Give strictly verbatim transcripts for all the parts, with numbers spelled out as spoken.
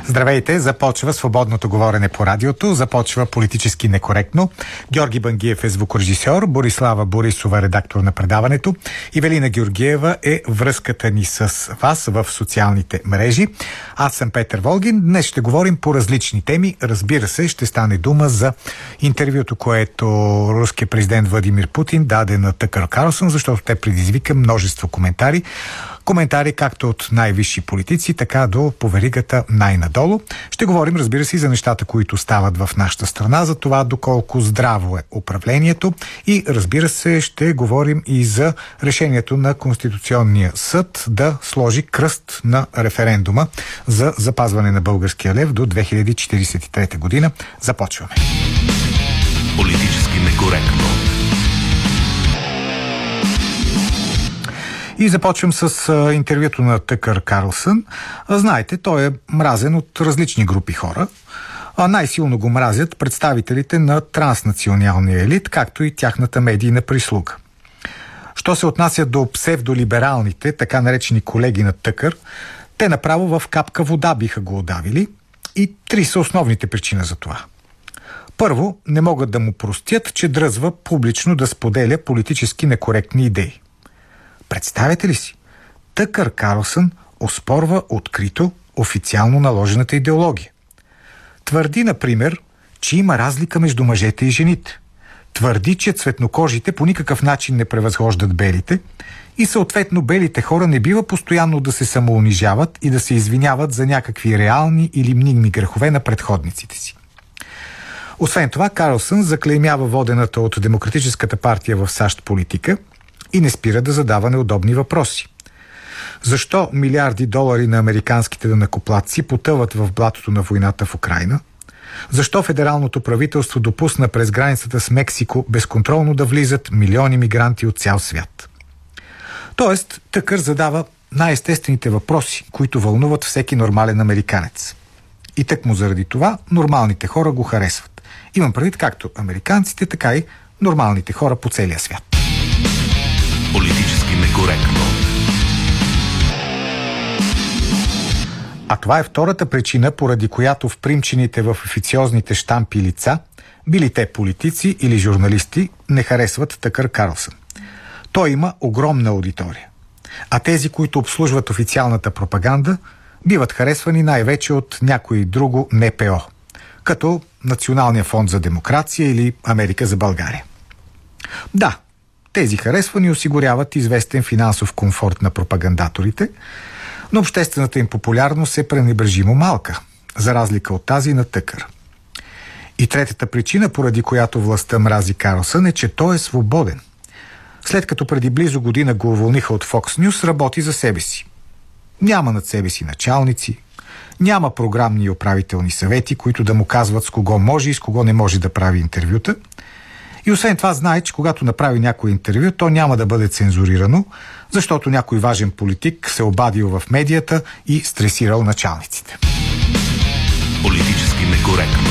Здравейте, започва свободното говорене по радиото, започва политически некоректно. Георги Бангиев е звукорежисьор, Борислава Борисова редактор на предаването. Ивелина Георгиева е връзката ни с вас в социалните мрежи. Аз съм Петър Волгин. Днес ще говорим по различни теми. Разбира се, ще стане дума за интервюто, което руският президент Владимир Путин даде на Тъкър Карлсън, защото те предизвика множество коментари. Коментари както от най-висши политици, така до поверигата най-надолу. Ще говорим, разбира се, и за нещата, които стават в нашата страна, за това доколко здраво е управлението и, разбира се, ще говорим и за решението на Конституционния съд да сложи кръст на референдума за запазване на българския лев до две хиляди четиридесет и трета година. Започваме. Политически некоректно. И започвам с а, интервюто на Тъкър Карлсън. А, знаете, той е мразен от различни групи хора. А най-силно го мразят представителите на транснационалния елит, както и тяхната медийна прислуга. Що се отнася до псевдолибералните, така наречени колеги на Тъкър, те направо в капка вода биха го удавили. И три са основните причини за това. Първо, не могат да му простят, че дръзва публично да споделя политически некоректни идеи. Представете ли си? Тъкър Карлсън оспорва открито официално наложената идеология. Твърди, например, че има разлика между мъжете и жените. Твърди, че цветнокожите по никакъв начин не превъзхождат белите и съответно белите хора не бива постоянно да се самоунижават и да се извиняват за някакви реални или мними грехове на предходниците си. Освен това, Карлсън заклеймява водената от Демократическата партия в САЩ политика и не спира да задава неудобни въпроси. Защо милиарди долари на американските данъкоплатци потъват в блатото на войната в Украйна? Защо федералното правителство допусна през границата с Мексико безконтролно да влизат милиони мигранти от цял свят? Тоест, Тъкър задава най-естествените въпроси, които вълнуват всеки нормален американец. И тъкмо заради това нормалните хора го харесват. Имам предвид както американците, така и нормалните хора по целия свят. Политически некоректно. А това е втората причина, поради която в примчените в официозните щампи лица, били те политици или журналисти, не харесват Тъкър Карлсън. Той има огромна аудитория. А тези, които обслужват официалната пропаганда, биват харесвани най-вече от някой друго Н П О, като Националния фонд за демокрация или Америка за България. Да, тези харесвани осигуряват известен финансов комфорт на пропагандаторите, но обществената им популярност е пренебрежимо малка, за разлика от тази на Тъкър. И третата причина, поради която властта мрази Карлсън, е, че той е свободен. След като преди близо година го уволниха от Fox News, работи за себе си. Няма над себе си началници, няма програмни и управителни съвети, които да му казват с кого може и с кого не може да прави интервюта. И освен това знае, че когато направи някой интервю, то няма да бъде цензурирано, защото някой важен политик се обадил в медията и стресирал началниците. Политически некоректно.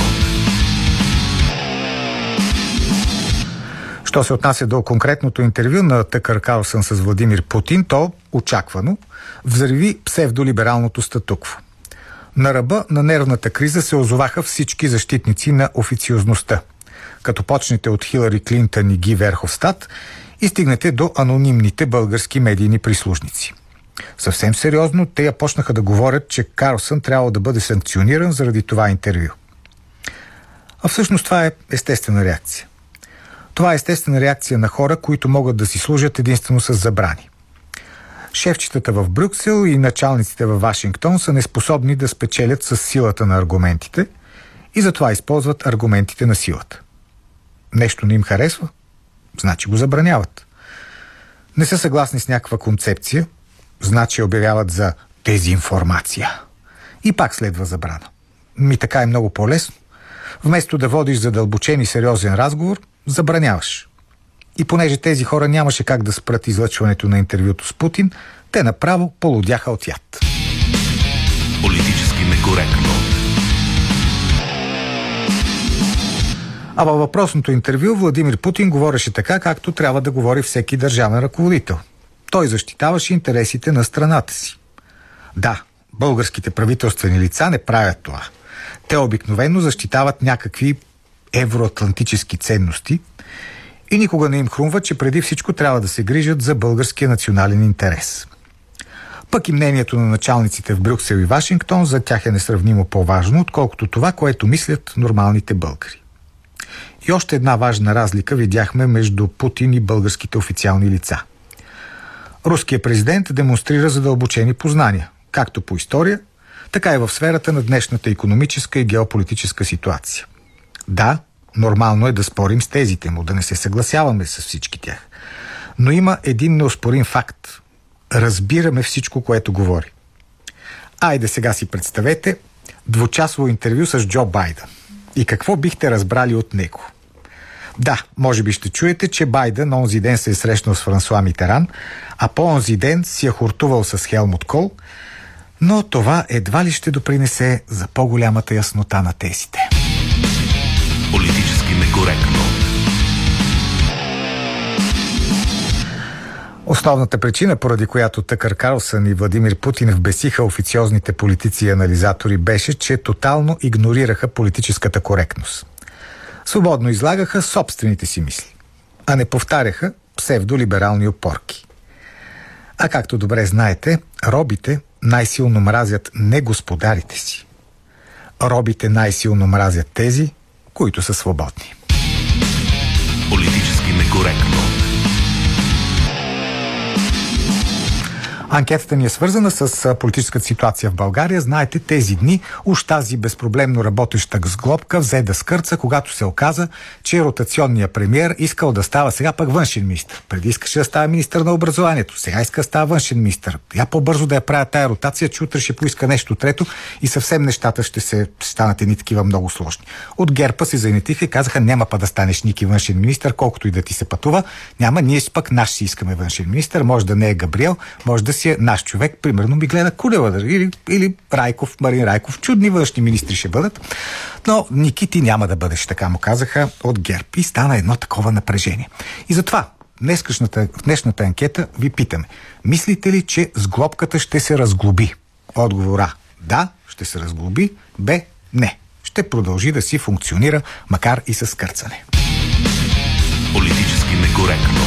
Що се отнася до конкретното интервю на Тъкър Карлсън с Владимир Путин, то очаквано взриви псевдолибералното статукво. На ръба на нервната криза се озоваха всички защитници на официозността, като почнете от Хилари Клинтън и Ги Верховстат и стигнете до анонимните български медийни прислужници. Съвсем сериозно те я почнаха да говорят, че Карлсън трябва да бъде санкциониран заради това интервю. А всъщност това е естествена реакция. Това е естествена реакция на хора, които могат да си служат единствено с забрани. Шефчетата в Брюксел и началниците във Вашингтон са неспособни да спечелят с силата на аргументите и затова използват аргументите на силата. Нещо не им харесва? Значи го забраняват. Не са съгласни с някаква концепция? Значи обявяват за дезинформация. И пак следва забрана. Ми така е много по-лесно. Вместо да водиш задълбочен и сериозен разговор, забраняваш. И понеже тези хора нямаше как да спрат излъчването на интервюто с Путин, те направо полудяха от яд. Политически некоректно. А във въпросното интервю Владимир Путин говореше така, както трябва да говори всеки държавен ръководител. Той защитаваше интересите на страната си. Да, българските правителствени лица не правят това. Те обикновено защитават някакви евроатлантически ценности и никога не им хрумва, че преди всичко трябва да се грижат за българския национален интерес. Пък и мнението на началниците в Брюксел и Вашингтон за тях е несравнимо по-важно, отколкото това, което мислят нормалните българи. И още една важна разлика видяхме между Путин и българските официални лица. Руският президент демонстрира задълбочени познания, както по история, така и в сферата на днешната икономическа и геополитическа ситуация. Да, нормално е да спорим с тезите му, да не се съгласяваме с всички тях. Но има един неоспорим факт. Разбираме всичко, което говори. Айде сега си представете двучасово интервю с Джо Байден. И какво бихте разбрали от него? Да, може би ще чуете, че Байден онзи ден се е срещнал с Франсуа Митеран, а по-онзи ден си е хортувал с Хелмут Кол, но това едва ли ще допринесе за по-голямата яснота на тезите. Политически некоректно. Основната причина, поради която Тъкър Карлсън и Владимир Путин вбесиха официозните политици и анализатори, беше, че тотално игнорираха политическата коректност. Свободно излагаха собствените си мисли, а не повтаряха псевдолиберални опорки. А както добре знаете, робите най-силно мразят не господарите си. Робите най-силно мразят тези, които са свободни. Политически некоректно. Анкетата ни е свързана с политическата ситуация в България. Знаете, тези дни уж тази безпроблемно работеща сглобка взе да скърца, когато се оказа, че ротационният премиер искал да става сега пък външен министър. Преди искаше да става министър на образованието, сега иска да става външен министър. Я по-бързо да я правя тая ротация, че утре ще поиска нещо трето и съвсем нещата ще се станат едни такива много сложни. От ГЕРБ се занятиха и казаха: няма па да станеш Ники външен министър, колкото и да ти се пътува. Няма, ние пък наш си искаме външен министър, може да не е Габриел, може да си е наш човек, примерно Миглена Кунева или, или Райков, Марин Райков. Чудни външни министри ще бъдат, но Ники, ти няма да бъдеш, така му казаха от ГЕРБ. И стана едно такова напрежение. И затова в днешната анкета ви питаме: мислите ли, че сглобката ще се разглоби? Отговор А: да, ще се разглоби. Б: не. Ще продължи да си функционира, макар и с кърцане. Политически некоректно.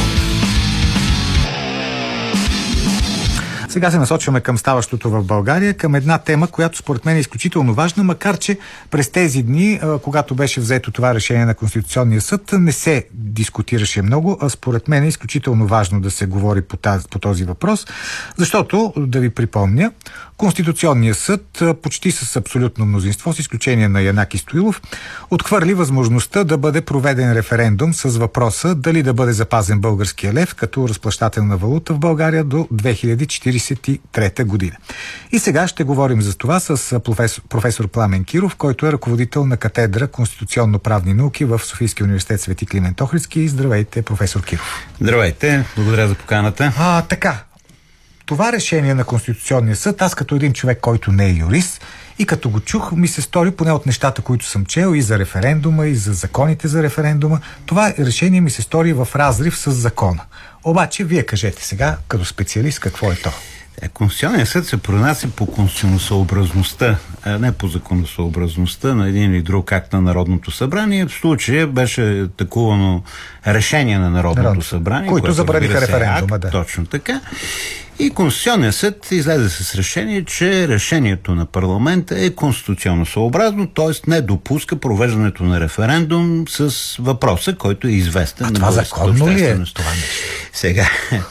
Сега се насочваме към ставащото в България, към една тема, която според мен е изключително важна, макар че през тези дни, когато беше взето това решение на Конституционния съд, не се дискутираше много, а според мен е изключително важно да се говори по, тази, по този въпрос, защото, да ви припомня, Конституционният съд почти с абсолютно мнозинство, с изключение на Янаки Стоилов, отхвърли възможността да бъде проведен референдум с въпроса дали да бъде запазен българския лев като разплащателна валута в България до две хиляди четиридесет и трета година. И сега ще говорим за това с професор, професор Пламен Киров, който е ръководител на катедра Конституционно-правни науки в Софийския университет Свети Климент Охридски. Здравейте, професор Киров. Здравейте, благодаря за поканата. А, така. Това решение на Конституционния съд, аз като един човек, който не е юрист, и като го чух, ми се стори, поне от нещата, които съм чел и за референдума, и за законите за референдума, това решение ми се стори в разрив с закона. Обаче, вие кажете сега, като специалист, какво е то? Конституционният съд се пронася по конституционосъобразността, а не по законосъобразността на един или друг акт на Народното събрание. В случая беше такувано решение на Народното Народ, събрание, които забраниха референдума. Да. Точно така. И Конституционният съд излезе с решение, че решението на парламента е конституционно съобразно, т.е. не допуска провеждането на референдум с въпроса, който е известен. А това законно ли е това нещо? Сега,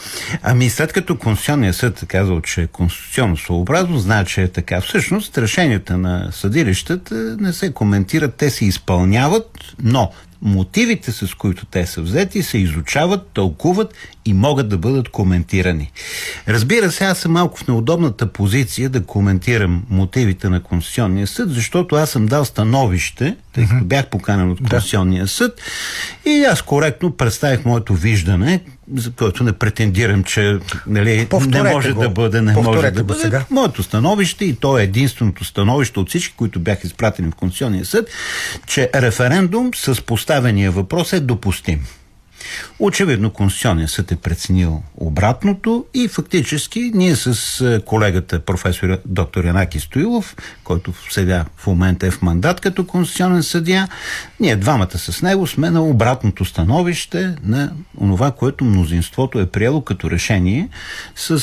ами след като Конституционният съд е казал, че е конституционно съобразно, значи че е така. Всъщност решенията на съдилищата не се коментират, те се изпълняват, но мотивите, с които те са взети, се изучават, тълкуват и могат да бъдат коментирани. Разбира се, аз съм малко в неудобната позиция да коментирам мотивите на Конституционния съд, защото аз съм дал становище, тъй като бях поканен от Конституционния съд, и аз коректно представих моето виждане, за което не претендирам, че нали, не може го. да бъде, не Повторете може да бъде. Сега. Моето становище, и то е единственото становище от всички, които бяха изпратени в Конституционния съд, че референдум с поставения въпрос е допустим. Очевидно Конституционният съд е преценил обратното и фактически ние с колегата професор доктор Янаки Стоилов, който сега в момента е в мандат като конституционен съдия, ние двамата с него сме на обратното становище на онова, което мнозинството е приело като решение с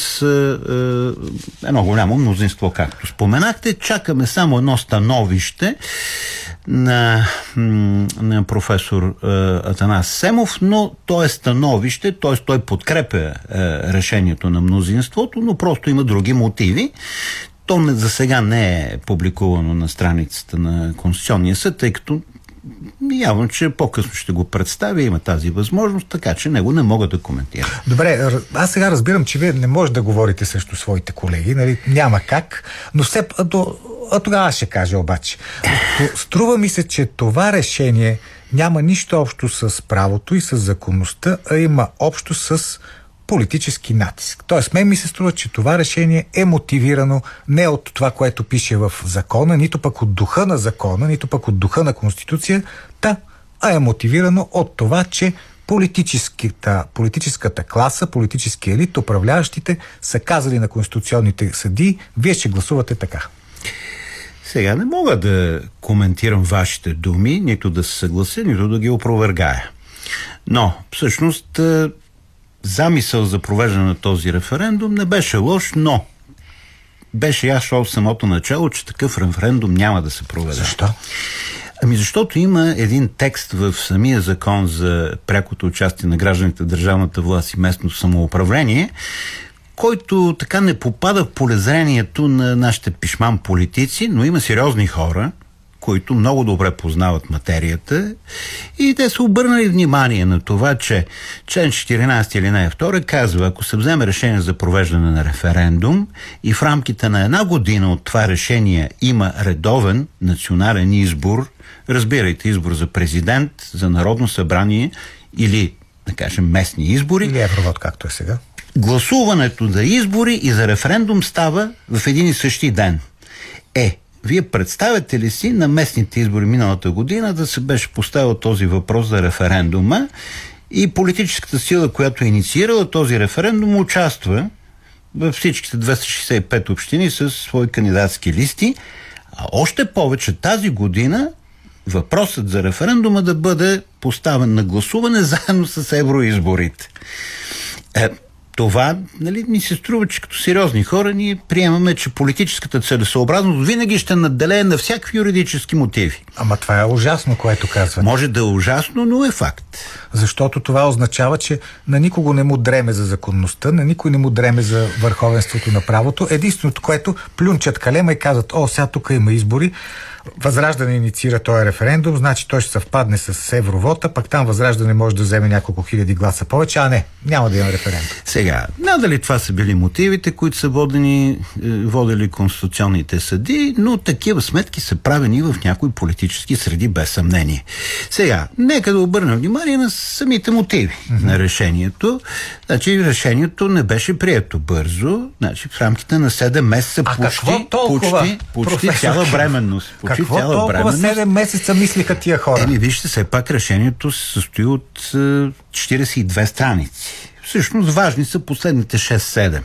е, е, едно голямо мнозинство, както споменахте. Чакаме само едно становище на, на професор е, Атанас Семов, но то е становище, т.е. той подкрепя е, решението на мнозинството, но просто има други мотиви. То за сега не е публикувано на страницата на Конституционния съд, тъй като явно, че по-късно ще го представя, има тази възможност, така че него не мога да коментирам. Добре, аз сега разбирам, че вие не можете да говорите срещу своите колеги, нали? Няма как, но все а, до, а тогава ще кажа обаче. Струва ми се, че това решение няма нищо общо с правото и с законността, а има общо с политически натиск. Тоест, мен ми се струва, че това решение е мотивирано не от това, което пише в закона, нито пък от духа на закона, нито пък от духа на Конституцията, а е мотивирано от това, че политическата, политическата класа, политически елит, управляващите са казали на конституционните съдии, вие ще гласувате така. Сега не мога да коментирам вашите думи, нито да се съглася, нито да ги опровергая. Но, всъщност, замисъл за провеждане на този референдум не беше лош, но беше ясно от самото начало, че такъв референдум няма да се проведе. Защо? Ами защото има един текст в самия закон за прякото участие на гражданите в държавната власт и местно самоуправление, който така не попада в полезрението на нашите пишман политици, но има сериозни хора, които много добре познават материята и те са обърнали внимание на това, че член четиринайсет алинея втора казва, ако се вземе решение за провеждане на референдум и в рамките на една година от това решение има редовен национален избор, разбирайте избор за президент, за народно събрание или, да кажем, местни избори. Или евровод, както е сега. Гласуването за избори и за референдум става в един и същи ден. Е, вие представяте ли си на местните избори миналата година да се беше поставил този въпрос за референдума и политическата сила, която е инициирала този референдум, участва във всичките двеста шейсет и пет общини с свои кандидатски листи, а още повече тази година въпросът за референдума да бъде поставен на гласуване заедно с евроизборите. Е, Това, нали, ми се струва, че като сериозни хора ние приемаме, че политическата целесъобразност винаги ще надделее на всякакви юридически мотиви. Ама това е ужасно, което казвате. Може да е ужасно, но е факт. Защото това означава, че на никого не му дреме за законността, на никой не му дреме за върховенството на правото. Единственото, което плюнчат калема и казват, о, сега тук има избори, Възраждане инициира този референдум, значи той ще съвпадне с евровота, пък там Възраждане може да вземе няколко хиляди гласа повече, а не, няма да има референдум. Сега, надали това са били мотивите, които са водени, водили конституционните съди, но такива сметки са правени в някои политически среди, без съмнение. Сега, нека да обърнем внимание на самите мотиви mm-hmm. на решението. Значи, решението не беше прието бързо, значи в рамките на седем месеца а почти, толкова, почти, почти цяла бременност. Почти какво цяла толкова бременност. седем месеца мислиха тия хора? Еми, вижте, все пак решението се състои от е, четирийсет и две страници. Всъщност важни са последните шест-седем.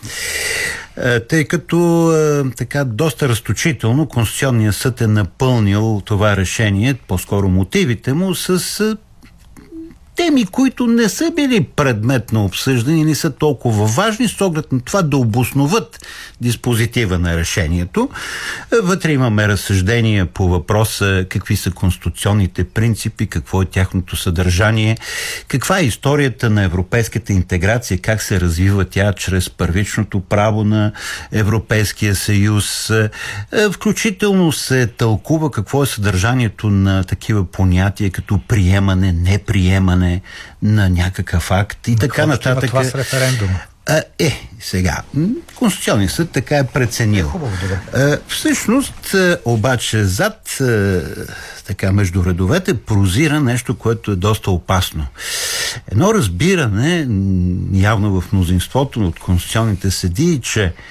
Е, тъй като е, така доста разточително Конституционният съд е напълнил това решение, по-скоро мотивите му, с е, теми, които не са били предмет на обсъждане и не са толкова важни, с оглед на това да обосноват диспозитива на решението. Вътре имаме разсъждения по въпроса какви са конституционните принципи, какво е тяхното съдържание, каква е историята на европейската интеграция, как се развива тя чрез първичното право на Европейския съюз. Включително се тълкува какво е съдържанието на такива понятия като приемане, неприемане на някакъв акт и но така нататък. Това с референдума. А, е, сега, Конституционният съд така е преценил. Е, хубаво, а, всъщност, обаче, зад а, така между редовете прозира нещо, което е доста опасно. Едно разбиране, явно в мнозинството от конституционните съдии, че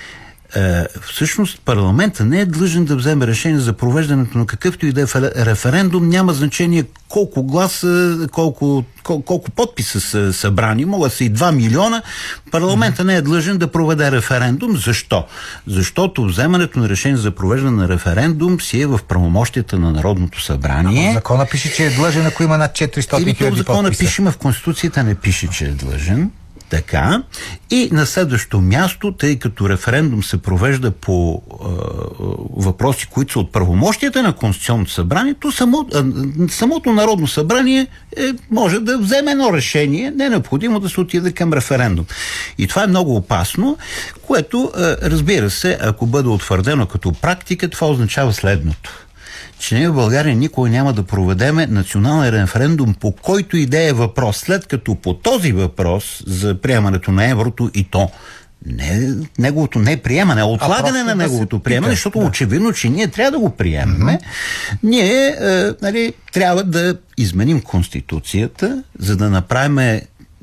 е, всъщност парламента не е длъжен да вземе решение за провеждането на какъвто и да е референдум. Няма значение колко гласа, колко, кол, колко подписа са събрани. Могат са и два милиона. Парламента не е длъжен да проведе референдум. Защо? Защото вземането на решение за провеждане на референдум си е в правомощията на Народното събрание. А в закона пише, че е длъжен, ако има над четиристотин хиляди подписа. В закона пише, в Конституцията не пише, че е длъжен. Така. И на следващо място, тъй като референдум се провежда по е, въпроси, които са от правомощията на Конституционното събрание, то само, е, самото Народно събрание е, може да вземе едно решение, не е необходимо да се отиде към референдум. И това е много опасно, което, е, разбира се, ако бъде утвърдено като практика, това означава следното. Че ние в България никога няма да проведеме национален референдум по който и да е въпрос, след като по този въпрос за приемането на еврото и то не неговото не приемане, а отлагане на неговото да приемане, пита, защото да. очевидно, че ние трябва да го приемеме, mm-hmm. ние е, нали, трябва да изменим Конституцията, за да направим е,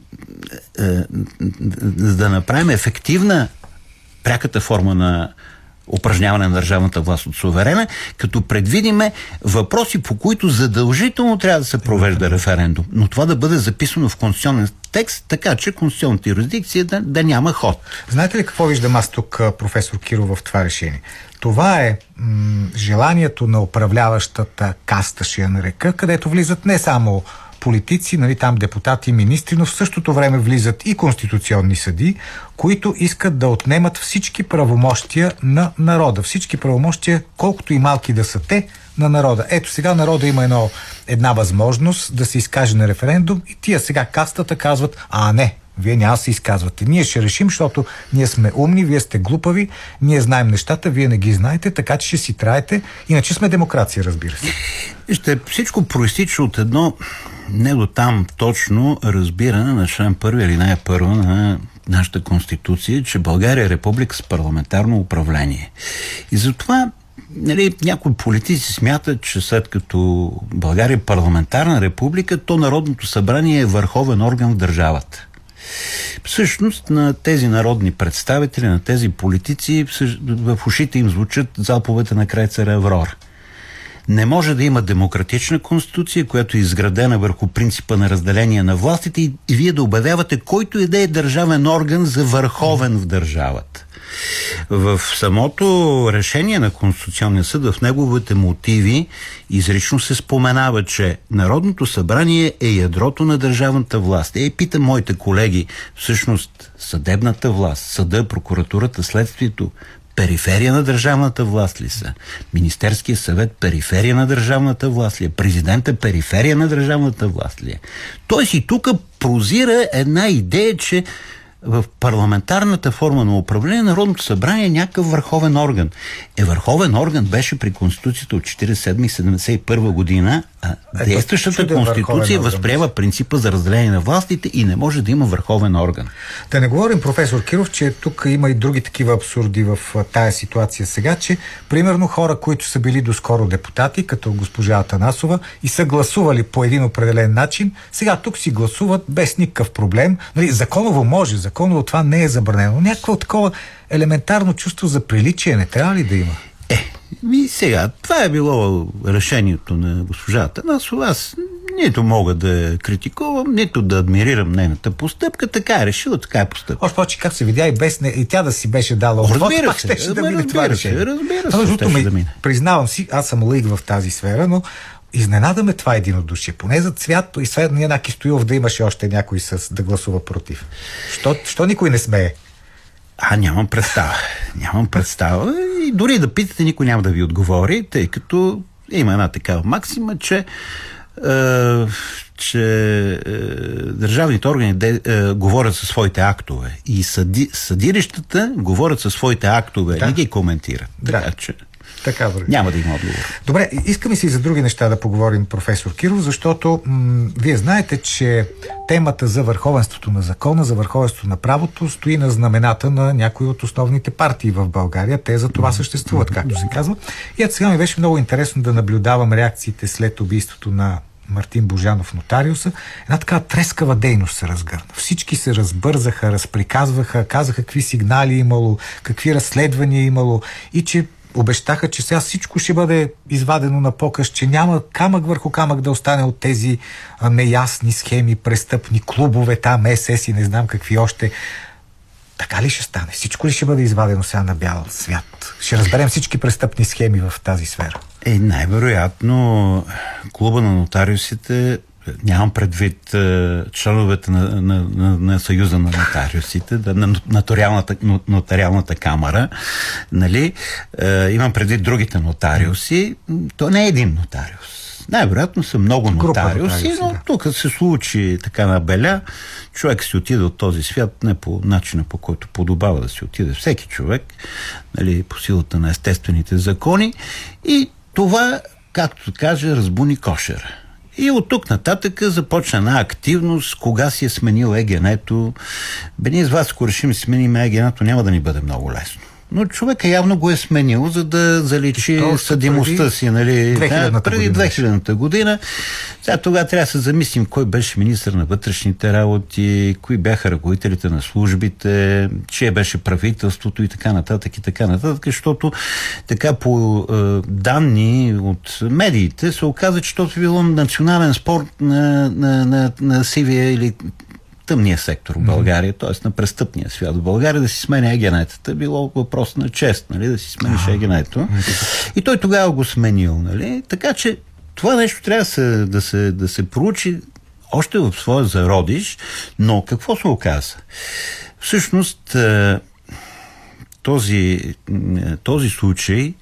е, за да направим ефективна пряката форма на упражняване на държавната власт от суверена, като предвидиме въпроси, по които задължително трябва да се провежда референдум. Но това да бъде записано в конституционен текст, така че конституционната юрисдикция да, да няма ход. Знаете ли какво виждам аз тук, професор Киров, в това решение? Това е м- желанието на управляващата каста, ще я нарека, където влизат не само политици, нали, там депутати, министри, но в същото време влизат и конституционни съдии, които искат да отнемат всички правомощия на народа. Всички правомощия, колкото и малки да са те, на народа. Ето сега народа има едно, една възможност да се изкаже на референдум и тия сега кастата казват, а не, вие няма да се изказвате. Ние ще решим, защото ние сме умни, вие сте глупави, ние знаем нещата, вие не ги знаете, така че ще си траете. Иначе сме демокрация, разбира се. Вижте, всичко проистича от едно не до там точно разбиране на член първи алинея първа на нашата Конституция, че България е република с парламентарно управление. И затова нали, някои политици смятат, че след като България е парламентарна република, то Народното събрание е върховен орган в държавата. Всъщност на тези народни представители, на тези политици в ушите им звучат залповете на край царя Аврора. Не може да има демократична конституция, която е изградена върху принципа на разделение на властите и, и вие да обявявате който и да е държавен орган за върховен в държавата. В самото решение на Конституционния съд, в неговите мотиви, изрично се споменава, че Народното събрание е ядрото на държавната власт. Е, питам моите колеги, всъщност съдебната власт, съда, прокуратурата, следствието, периферия на държавната власт ли са? Министерския съвет периферия на държавната власт ли е? Президента периферия на държавната власт ли е? Тоест и тук прозира една идея, че в парламентарната форма на управление Народното събрание е някакъв върховен орган. Е, върховен орган беше при Конституцията от четиридесет и седма и седемдесет и първа година, а е, действащата Конституция възприема принципа за разделение на властите и не може да има върховен орган. Да не говорим, професор Киров, че тук има и други такива абсурди в тая ситуация сега, че примерно хора, които са били доскоро депутати, като госпожа Атанасова, и са гласували по един определен начин, сега тук си гласуват без никакъв проблем. Нали, законово може, законово това не е забранено. Някакво такова елементарно чувство за приличие не трябва ли да има? Е, и сега, това е било решението на госпожа Атанасова. Аз нито мога да критикувам, нито да адмирирам нейната постъпка. Така е решила, така е постъпка. Още повече как се видя и без не, и тя да си беше дала отвод, пак щеше да мине това решение. Разбира се, разбира се, да мине. Признавам си, аз съм лаик в тази сфера, но изненадаме това единодушие. Поне за Цвят и след Янаки Стоилов да имаше още някой с да гласува против. Що, що никой не смее? А, нямам представа. Нямам представа. И дори да питате, никой няма да ви отговори, тъй като има една такава максима, че е, че е, държавните органи де, е, говорят със своите актове и съди, съдилищата говорят със своите актове, да. Не ги коментират. Да. Така че Така, бъде. Няма да има отговор. Добре, искаме си и за други неща да поговорим, професор Киров, защото м- вие знаете, че темата за върховенството на закона, за върховенството на правото стои на знамената на някои от основните партии в България. Те за това съществуват, както се казва. И ето сега ми беше много интересно да наблюдавам реакциите след убийството на Мартин Божанов, нотариуса, една така трескава дейност се разгърна. Всички се разбързаха, разприказваха, казаха какви сигнали имало, какви разследвания имало и че обещаха, че сега всичко ще бъде извадено на показ, че няма камък върху камък да остане от тези а, неясни схеми, престъпни клубове, там ес-ес и не знам какви още. Така ли ще стане? Всичко ли ще бъде извадено сега на бял свят? Ще разберем всички престъпни схеми в тази сфера. Е, най-вероятно клуба на нотариусите, нямам предвид е, членовете на, на, на, на Съюза на нотариусите, да, на нотариалната, нотариалната камара, нали, е, имам предвид другите нотариуси, то не е един нотариус. Най-вероятно са много нотариуси, но да. Тук се случи така на беля, човек си отиде от този свят не по начина, по който подобава да си отиде всеки човек, нали, по силата на естествените закони, и това, както каже, разбуни кошера. И от тук нататък започна една активност, кога си е сменил ЕГН-то. Бе, ние с вас, ако решим да сменим ЕГН-то, няма да ни бъде много лесно. Но човека явно го е сменил, за да заличи То, съдимостта си, нали, преди две хилядната година. Сега тогава трябва да се замислим кой беше министър на вътрешните работи, кои бяха ръководителите на службите, чие беше правителството и така нататък и така нататък, защото така по е, данни от медиите се оказа, че това било национален спорт на, на, на, на сивия или тъмния сектор в България, т.е. на престъпния свят в България, да си сменя егенетата, било въпрос на чест, нали, да си смениш егенето. И той тогава го сменил, нали. Така че това нещо трябва да се, да се, да се проучи още в своя зародиш, но какво се оказа? Всъщност този, този случай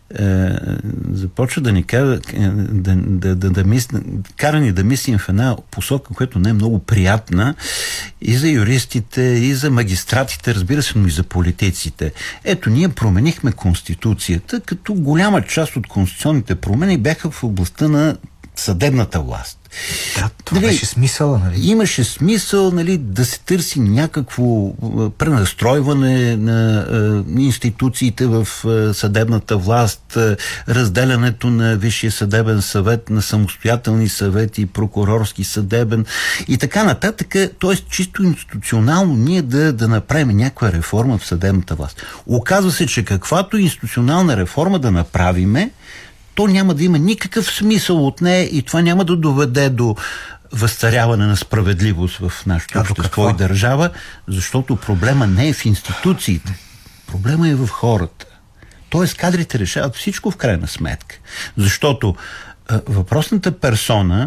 започва да ни кара да, да, да, да мисля, кара ни да мислим в една посока, която не е много приятна и за юристите, и за магистратите, разбира се, но и за политиците. Ето, ние променихме Конституцията, като голяма част от конституционните промени бяха в областта на съдебната власт. Да, това нали, беше смисъл, нали? Имаше смисъл, нали, да се търси някакво пренастройване на е, институциите в е, съдебната власт, е, разделянето на Висшия съдебен съвет на самостоятелни съвети, прокурорски съдебен и така нататък. Т.е. чисто институционално ние да, да направим някаква реформа в съдебната власт. Оказва се, че каквато институционална реформа да направиме, то няма да има никакъв смисъл от нея и това няма да доведе до възцаряване на справедливост в нашето общество и държава, защото проблема не е в институциите. Проблема е в хората. Тоест кадрите решават всичко в крайна сметка. Защото а, въпросната персона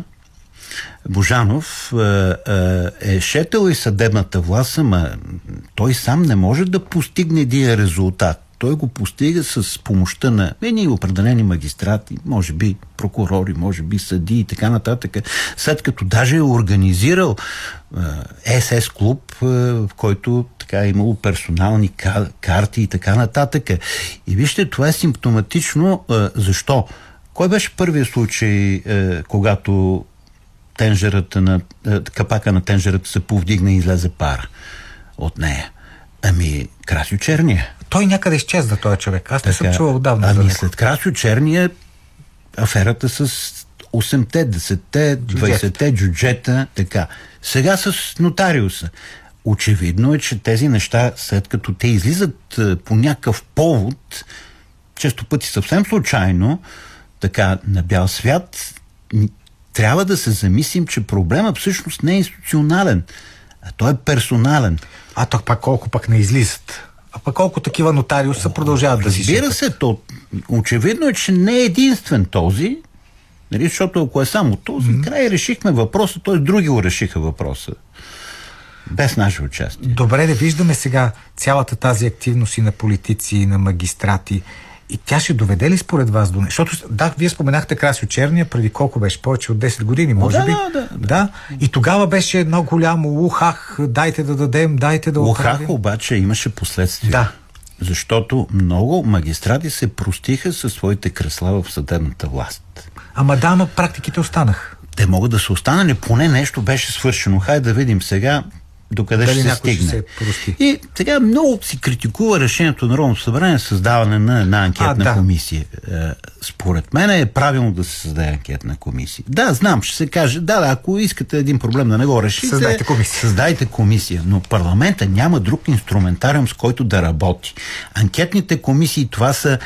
Божанов е шетъл и съдебната власт, ама той сам не може да постигне един резултат. Той го постига с помощта на едни определени магистрати, може би прокурори, може би съдии и така нататък. След като даже е организирал ес-ес клуб, в който така е имало персонални карти и така нататък. И вижте, това е симптоматично. Защо? Кой беше първият случай, когато тенжерата на, капака на тенжерата се повдигна и излезе пара от нея? Ами, Красьо Черния. Той някъде изчезна, този човек. Аз не съм чувал отдавна. Ами след Красьо Черния аферата с осемте, десетте, двайсетте джуджета, така. Сега с нотариуса. Очевидно е, че тези неща, след като те излизат по някакъв повод, често пъти съвсем случайно, така на бял свят, трябва да се замислим, че проблемът всъщност не е институционален, а той е персонален. А то пак колко пък не излизат? А пък колко такива нотариуса продължават да си шипат? Разбира се, то очевидно е, че не е единствен този, нали, защото ако е само този, mm-hmm. край решихме въпроса, т.е. други го решиха въпроса. Без наше участие. Добре, да виждаме сега цялата тази активност и на политици, и на магистрати. И тя ще доведе ли според вас до нещо? Защото, да, вие споменахте Красьо Черния, преди колко беше? Повече от десет години, може да, би? Да, да, да. да. И тогава беше едно голямо ухах, дайте да дадем, дайте да оправим. Ухах обаче имаше последствия. Да. Защото много магистрати се простиха със своите кресла в съдебната власт. Ама да, ама практиките останаха. Те могат да са останали, поне нещо беше свършено. Хайде да видим сега докъде Дали ще се някой ще стигне. се прости? И сега много си критикува решението на Народното събрание създаване на една анкетна А, да. комисия. Е, според мен е правилно да се създаде анкетна комисия. Да, знам, ще се каже, да, да, ако искате един проблем да не го решите, Създайте комисия. създайте комисия. Но парламента няма друг инструментариум, с който да работи. Анкетните комисии, това са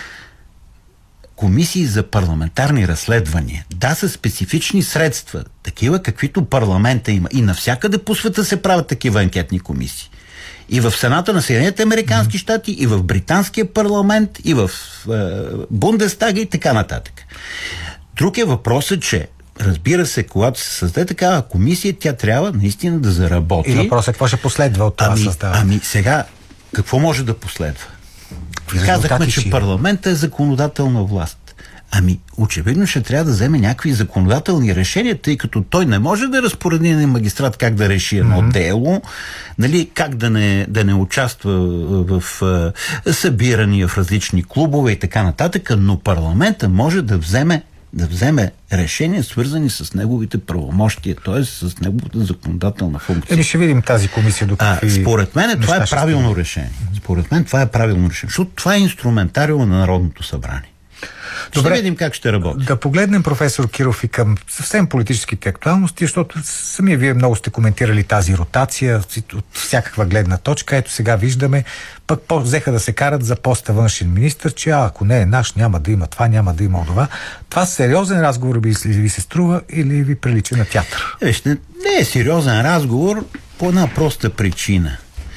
комисии за парламентарни разследвания. Да, са специфични средства, такива каквито парламента има. И навсякъде по света се правят такива анкетни комисии. И в Сената на Съединените американски щати, и в британския парламент, и в е, Бундестага и така нататък. Друг е въпросът, че разбира се, когато се създаде такава комисия, тя трябва наистина да заработи. И въпросът е какво ще последва от това ами, създаване? ами сега, какво може да последва? Казахме, че парламентът е законодателна власт. Ами, очевидно ще трябва да вземе някакви законодателни решения, тъй като той не може да разпореди на магистрат как да реши едно mm-hmm. дело, нали, как да не, да не участва в, в събирания в различни клубове и така нататък, но парламента може да вземе да вземе решения, свързани с неговите правомощия, т.е. с неговата законодателна функция. Еми ще видим тази комисия до какви... А, според мен това е правилно решение. Според мен това е правилно решение, защото това е инструментариум на Народното събрание. Добре, ще видим как ще работи. Да погледнем, професор Киров, и към съвсем политическите актуалности, защото самия вие много сте коментирали тази ротация от всякаква гледна точка. Ето сега виждаме, пък взеха да се карат за поста външен министър, че а, ако не е наш, няма да има това, няма да има това. Това сериозен разговор би ви се струва или ви прилича на театър? Вижте, не е сериозен разговор по една проста причина.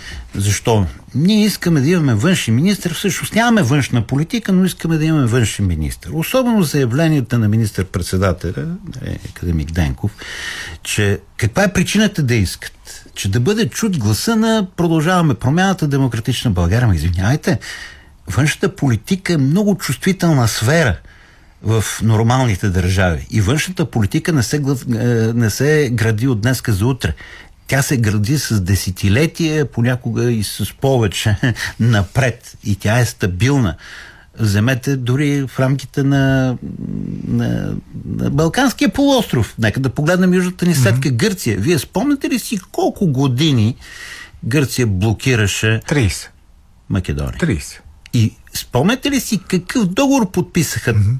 Защо? Ние искаме да имаме външен министър, всъщност нямаме външна политика, но искаме да имаме външен министър. Особено заявленията на министър-председателя, академик Денков, че каква е причината да искат? Че да бъде чут гласа на Продължаваме промяната, Демократична България. Ма извинявайте, външната политика е много чувствителна сфера в нормалните държави. И външната политика не се, не се гради от днеска за утре. Тя се гради с десетилетия, понякога и с повече напред. И тя е стабилна. Вземете дори в рамките на, на, на Балканския полуостров. Нека да погледнем южната ни съседка mm-hmm. Гърция. Вие спомняте ли си колко години Гърция блокираше трийсет Македония? трийсет И спомняте ли си какъв договор подписаха mm-hmm.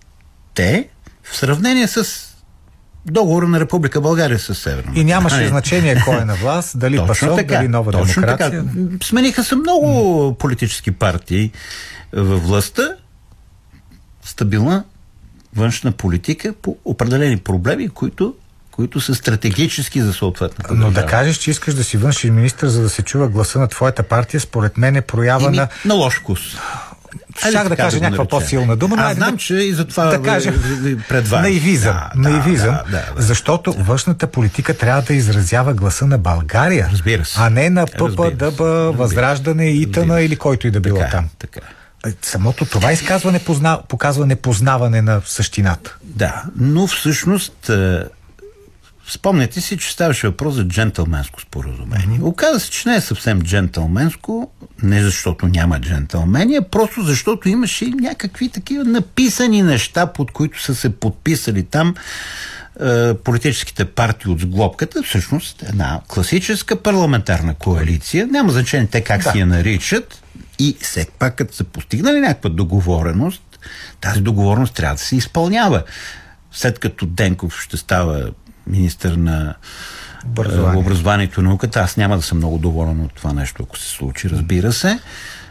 те в сравнение с договора на Република България със Северна. И нямаше значение кой е на власт, дали Пасок, дали Нова демокрация. Така. Смениха се много политически партии във властта. Стабилна външна политика по определени проблеми, които, които са стратегически за съответната Но държава. да кажеш, че искаш да си външен министър, за да се чува гласа на твоята партия, според мен е проява Ими, на... на лош вкус. Щях да кажа да някаква по-силна дума. Аз знам, да, че и за това да кажа, пред вас. Наивизъм. Да, наивизъм да, да, да, защото да. външната политика трябва да изразява гласа на България. Разбира се. А не на ПП, ДБ, Възраждане, ИТАНА или който и да било така, там. Така. Самото това изказване позна... показва непознаване на същината. Да, но всъщност спомняте си, че ставаше въпрос за джентълменско споразумение. Mm-hmm. Оказа се, че не е съвсем джентълменско, не защото няма джентълмени, а просто защото имаше някакви такива написани неща, под които са се подписали там е, политическите партии от сглобката. Всъщност една класическа парламентарна коалиция. Няма значение те как да. си я наричат. И все пак, като са постигнали някаква договореност, тази договореност трябва да се изпълнява. След като Денков ще става министър на Образование. образованието и науката, аз няма да съм много доволен от това нещо, ако се случи, разбира се.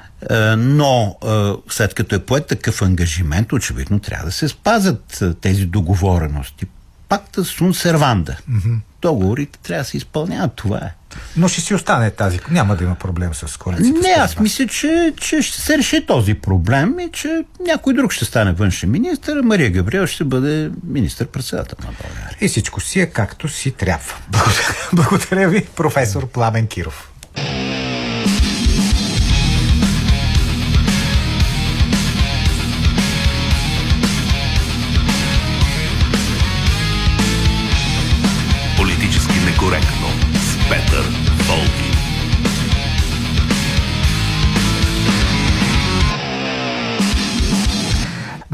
Но след като е поет такъв ангажимент, очевидно трябва да се спазят тези договорености. Пакта сун серванда. Mm-hmm. Договорите трябва да се изпълняват. Това е. Но ще си остане тази. Няма да има проблем с коалицията. Не, аз мисля, че, че ще се реши този проблем и че някой друг ще стане външен министър, а Мария Габриел ще бъде министър-председател на България. И всичко си е както си трябва. Благодаря, Благодаря ви, професор Пламен Киров. Политически некоректно с Петър Волгин.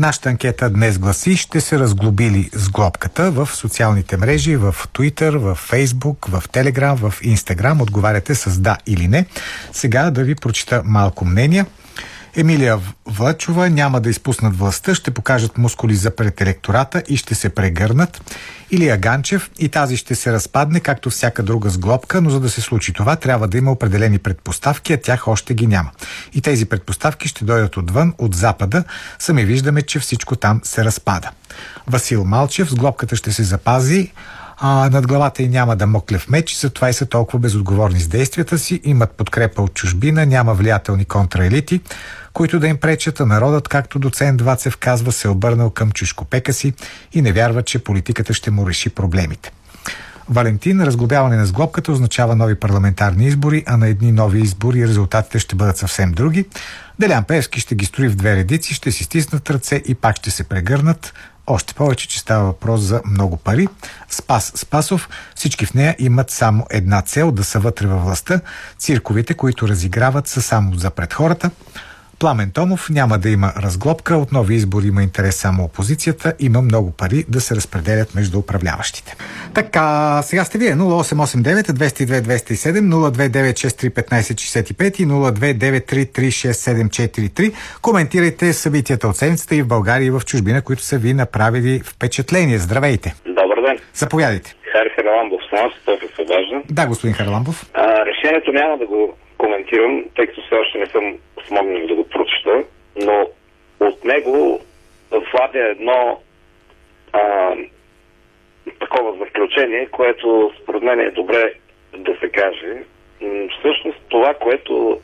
Нашата анкета днес гласи: ще се разглоби ли сглобката в социалните мрежи, в Twitter, в Facebook, в Telegram, в Instagram? Отговаряте с да или не. Сега да ви прочита малко мнения. Емилия Влачова: няма да изпуснат властта, ще покажат мускули за пред електората и ще се прегърнат. Илия Ганчев: и тази ще се разпадне, както всяка друга сглобка, но за да се случи това, трябва да има определени предпоставки, а тях още ги няма. И тези предпоставки ще дойдат отвън, от Запада. Сами виждаме, че всичко там се разпада. Васил Малчев: сглобката ще се запази, а над главата й няма да моклев меч, затова и са толкова безотговорни с действията си, имат подкрепа от чужбина, няма влиятелни контраелити, които да им пречат, а народът, както доцент Вацев казва, се е обърнал към чушкопека си и не вярва, че политиката ще му реши проблемите. Валентин: разглобяване на сглобката означава нови парламентарни избори, а на едни нови избори резултатите ще бъдат съвсем други. Делян Пеевски ще ги строи в две редици, ще си стиснат ръце и пак ще се прегърнат. Още повече, че става въпрос за много пари. Спас Спасов: всички в нея имат само една цел – да са вътре във властта. Цирковите, които разиграват, са само за пред хората. Пламен Томов: няма да има разглобка, от нови избори има интерес само опозицията, има много пари да се разпределят между управляващите. Така, сега сте вие: нула осем осем девет двеста и две двеста и седем, нула две девет шест три петнайсет шейсет и пет и нула две девет три три шест седем четири три. Коментирайте събитията от седмицата и в България, и в чужбина, които са ви направили впечатление. Здравейте! Добър ден! Заповядайте. Хари Хараламбов, само се толкова се важно. Да, господин Хараламбов. А, решението няма да го коментирам, тъй като все още не съм смогнал да го прочета, но от него владя едно а, такова заключение, което според мен е добре да се каже. Всъщност това, което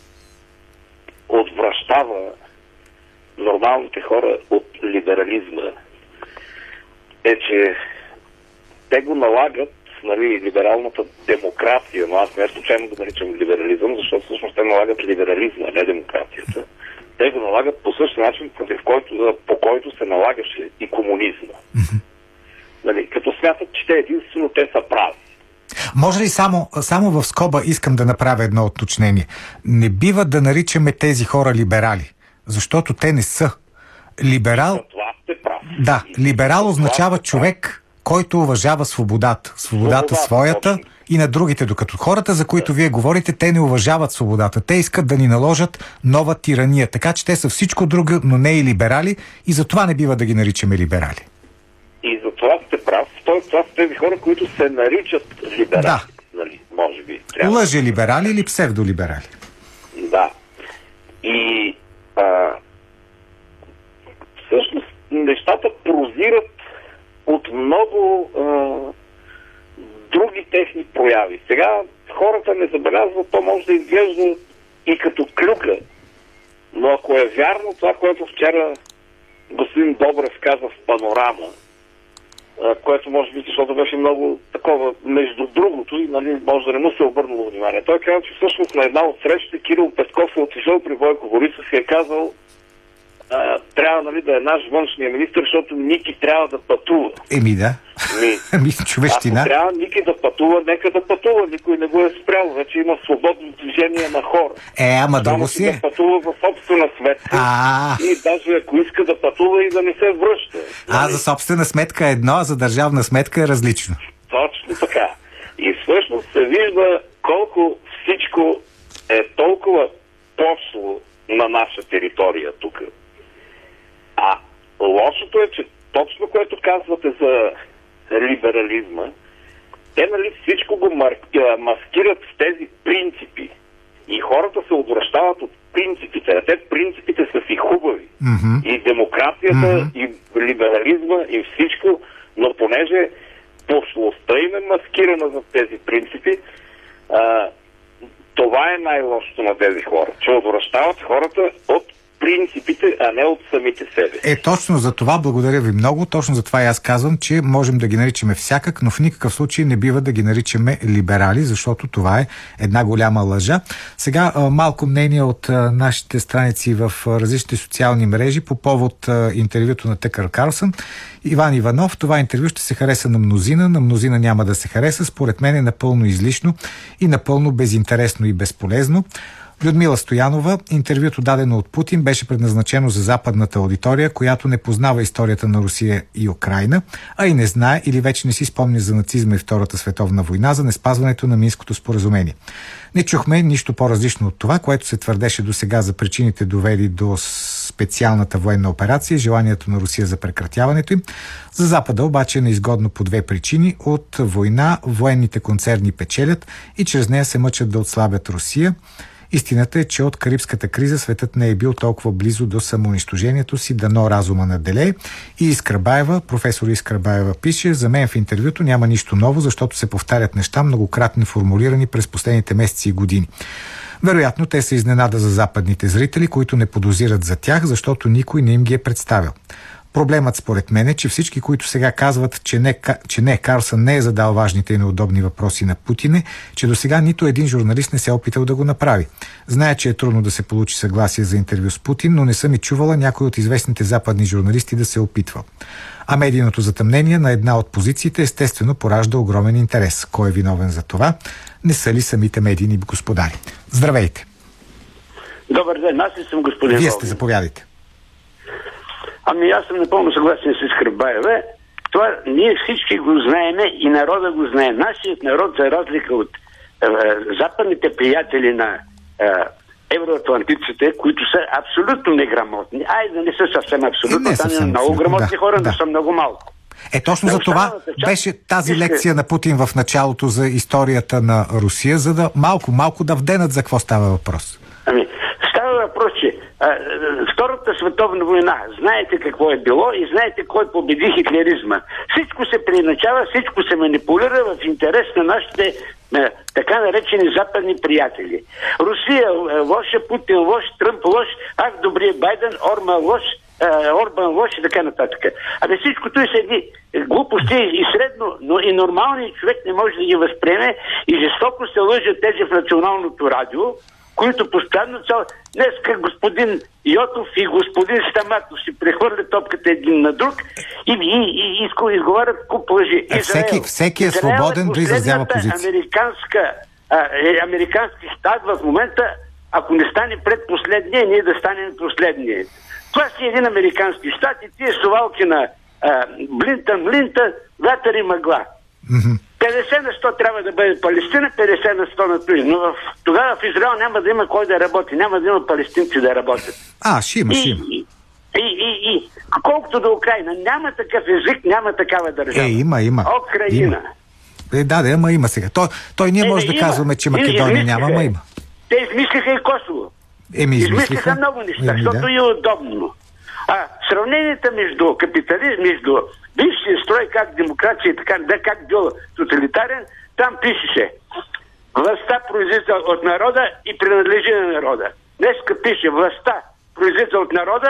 отвращава нормалните хора от либерализма, е, че те го налагат, нали, либералната демокрация, но аз не случайно го наричам либерализъм, защото всъщност те налагат либерализма, не демокрацията. Те го налагат по същия начин, против който, по който се налагаше и комунизма. Mm-hmm. Нали, като смятат, че те единствено те са прави. Може ли само, само в скоба искам да направя едно уточнение? Не бива да наричаме тези хора либерали, защото те не са. Либерал... За това сте прав. Да, либерал означава човек, който уважава свободата. Свободата своята и на другите, докато хората, за които вие говорите, те не уважават свободата. Те искат да ни наложат нова тирания. Така че те са всичко друго, но не и либерали, и затова не бива да ги наричаме либерали. И за това сте прав. Тоест, това са тези хора, които се наричат либерали. Да. Нали, може би. Трябва. Лъже либерали или псевдолиберали. Да. И а, всъщност нещата прозират от много а, други техни прояви. Сега хората не забелязват, то може да изглежда и като клюка. Но ако е вярно това, което вчера господин Добрев каза в Панорама, а, което може би, защото беше много такова, между другото, и нали, може да не му се обърнало внимание. Той каза, че всъщност на една от срещите Кирил Петков е отишъл при Бойко Борисов и е казал: А, трябва, нали, да е наш външния министър, защото Ники трябва да пътува. Еми да. Ами човещина. Ако трябва Ники да пътува, нека да пътува. Никой не го е спрял. Вече има свободно движение на хора. Е, ама друго си е. Да пътува в собствена сметка. А. И даже ако иска да пътува и да не се връща. А, за собствена сметка е едно, а за държавна сметка е различно. Точно така. И всъщност се вижда колко всичко е толкова пошло на наша територия тук. А лошото е, че точно което казвате за либерализма, те, нали, всичко го маскират в тези принципи. И хората се отвръщават от принципите. А те принципите са си хубави. Mm-hmm. И демокрацията, mm-hmm. и либерализма, и всичко, но понеже пошлостта им е маскирана за тези принципи, а, това е най-лошото на тези хора. Че отвръщават хората от принципите, а не от самите себе. Е, точно за това, благодаря ви много, точно за това и аз казвам, че можем да ги наричаме всякак, но в никакъв случай не бива да ги наричаме либерали, защото това е една голяма лъжа. Сега малко мнение от нашите страници в различните социални мрежи по повод интервюто на Тъкър Карлсън. Иван Иванов: това интервю ще се хареса на мнозина, на мнозина няма да се хареса. Според мен е напълно излишно и напълно безинтересно и безполезно. Людмила Стоянова: интервюто, дадено от Путин, беше предназначено за западната аудитория, която не познава историята на Русия и Украйна, а и не знае или вече не си спомня за нацизма и Втората световна война, за неспазването на Минското споразумение. Не чухме нищо по-различно от това, което се твърдеше до сега за причините, довели до специалната военна операция и желанието на Русия за прекратяването им. За Запада обаче е неизгодно по две причини. От война военните концерни печелят и чрез нея се мъчат да отслабят Русия. Истината е, че от Карибската криза светът не е бил толкова близо до самоунищожението си, дано разума наделее. И Искра Баева, професор Искра Баева пише: за мен в интервюто няма нищо ново, защото се повтарят неща, многократно формулирани през последните месеци и години. Вероятно, те са изненада за западните зрители, които не подозират за тях, защото никой не им ги е представил. Проблемът според мен е, че всички, които сега казват, че не, че не Карлсън не е задал важните и неудобни въпроси на Путин, че до сега нито един журналист не се е опитал да го направи. Зная, че е трудно да се получи съгласие за интервю с Путин, но не съм и чувала някой от известните западни журналисти да се е опитвал. А медийното затъмнение на една от позициите естествено поражда огромен интерес. Кой е виновен за това? Не са ли самите медийни господари? Здравейте! Добър ден, аз ли съм господин Вие Волгин? сте, заповядайте. Ами аз съм напълно съгласен с Искра Баева. Това ние всички го знаеме и народа го знае. Нашият народ, за разлика от е, западните приятели на е, евроатлантиците, които са абсолютно неграмотни. Айде, не са съвсем абсолютно, не там съвсем, има много абсолютно, грамотни да, хора, да. но са много малко. Е, точно за това беше тази лекция на Путин в началото за историята на Русия, за да малко-малко да вденат за какво става въпрос. Ами, става въпрос, че а, Втората световна война, знаете какво е било и знаете кой победи хитлеризма. Всичко се преиначава, всичко се манипулира в интерес на нашите а, така наречени западни приятели. Русия лоша, Путин лош, Тръмп лош, ах, добрия Байден, Орма лош, Орбан лош и така нататък. Абе всичко това са едни глупости и средно, но и нормалният човек не може да ги възприеме и жестоко се лъжат тези в националното радио, които постоянно цял... Днеска господин Йотов и господин Стаматов си прехвърлят топката един на друг и, и, и, и изговарят куп лъжи. Е, всеки, всеки е свободен да изразява позиция. Американска, а, е, американски щат в момента, ако не стане предпоследния, ние да станем последния. Това си един американски щат и тия совалки на а, блинта, млинта, вятър и мъгла. Mm-hmm. петдесет на сто трябва да бъде Палестина, петдесет на сто на Туи. Но в, тогава в Израел няма да има кой да работи, няма да има палестинци да работят. А, ще има, ще има. И, и, и, и, колкото до Украйна, няма такъв език, няма такава държава. Е, има, има. Украйна. Има. Е, да, да, ама има сега. Той, той ние е, може да има. казваме, че Македония няма, ама има. Те измислиха и Косово. Еми, измислиха. Измислиха много неща, Еми, защото да. е удобно. А сравненията между капитализм, между бившия строй, как демокрация и така, да, как бил тоталитарен, там пишеше: властта произлиза от народа и принадлежи на народа. Днеска пише: властта произлиза от народа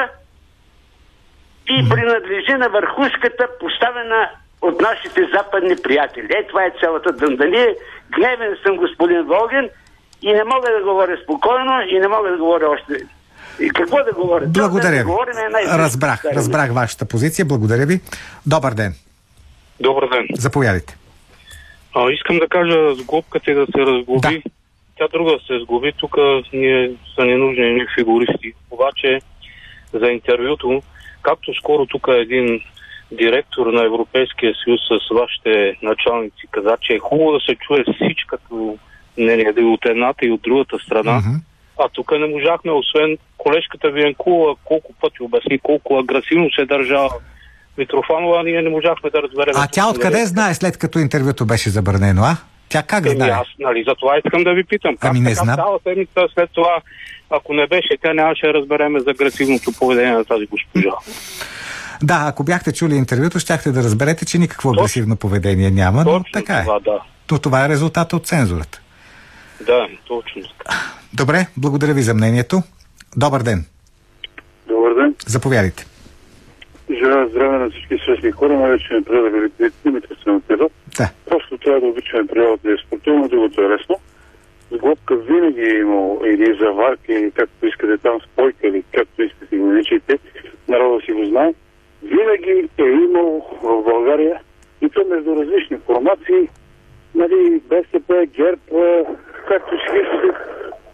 и принадлежи на върхушката, поставена от нашите западни приятели. Е, това е цялата дъндания. Гневен съм, господин Волгин, и не мога да говоря спокойно, и не мога да говоря още. И какво да говоря? Благодаря ви. Да разбрах, да разбрах вашата позиция. Благодаря ви. Добър ден. Добър ден. Заповядайте. А, искам да кажа, сглобката да се разглоби. Да. Тя друга се сглоби. Тук ние са ненужни ни фигуристи. Обаче за интервюто, както скоро тук един директор на Европейския съюз с вашите началници каза, че е хубаво да се чуе всичкото мнение и от едната и от другата страна. Mm-hmm. А тук не можахме, освен колежката Виенкова, колко пъти обясни, колко агресивно се държа Митрофанова, ние не можахме да разберем. А тя откъде да знае, след като интервюто беше забранено, а? Тя как Еми, знае? Аз, нали, за това искам да ви питам. Как ами не така знам. цяла седмица след това, ако не беше, тя нямаше да разбереме за агресивното поведение на тази госпожа. Да, ако бяхте чули интервюто, щяхте да разберете, че никакво точно агресивно поведение няма, но точно така това, е. Да. То това е резултата от цензурата. Да, точно така. Добре, благодаря ви за мнението. Добър ден. Добър ден. Заповядайте. Желая здраве на всички свестни хора, най-вече не трябва да ви Димитър се напида. Да. Просто трябва да обичаме приятел да е спортивно, другото е лесно. Сглобка винаги е имал или заварка, или както искате там спойка, или както искате го наричайте, народа си го знае. Винаги е имал в България, и то между различни формации, нали, БСП, ГЕРБ, както си искате,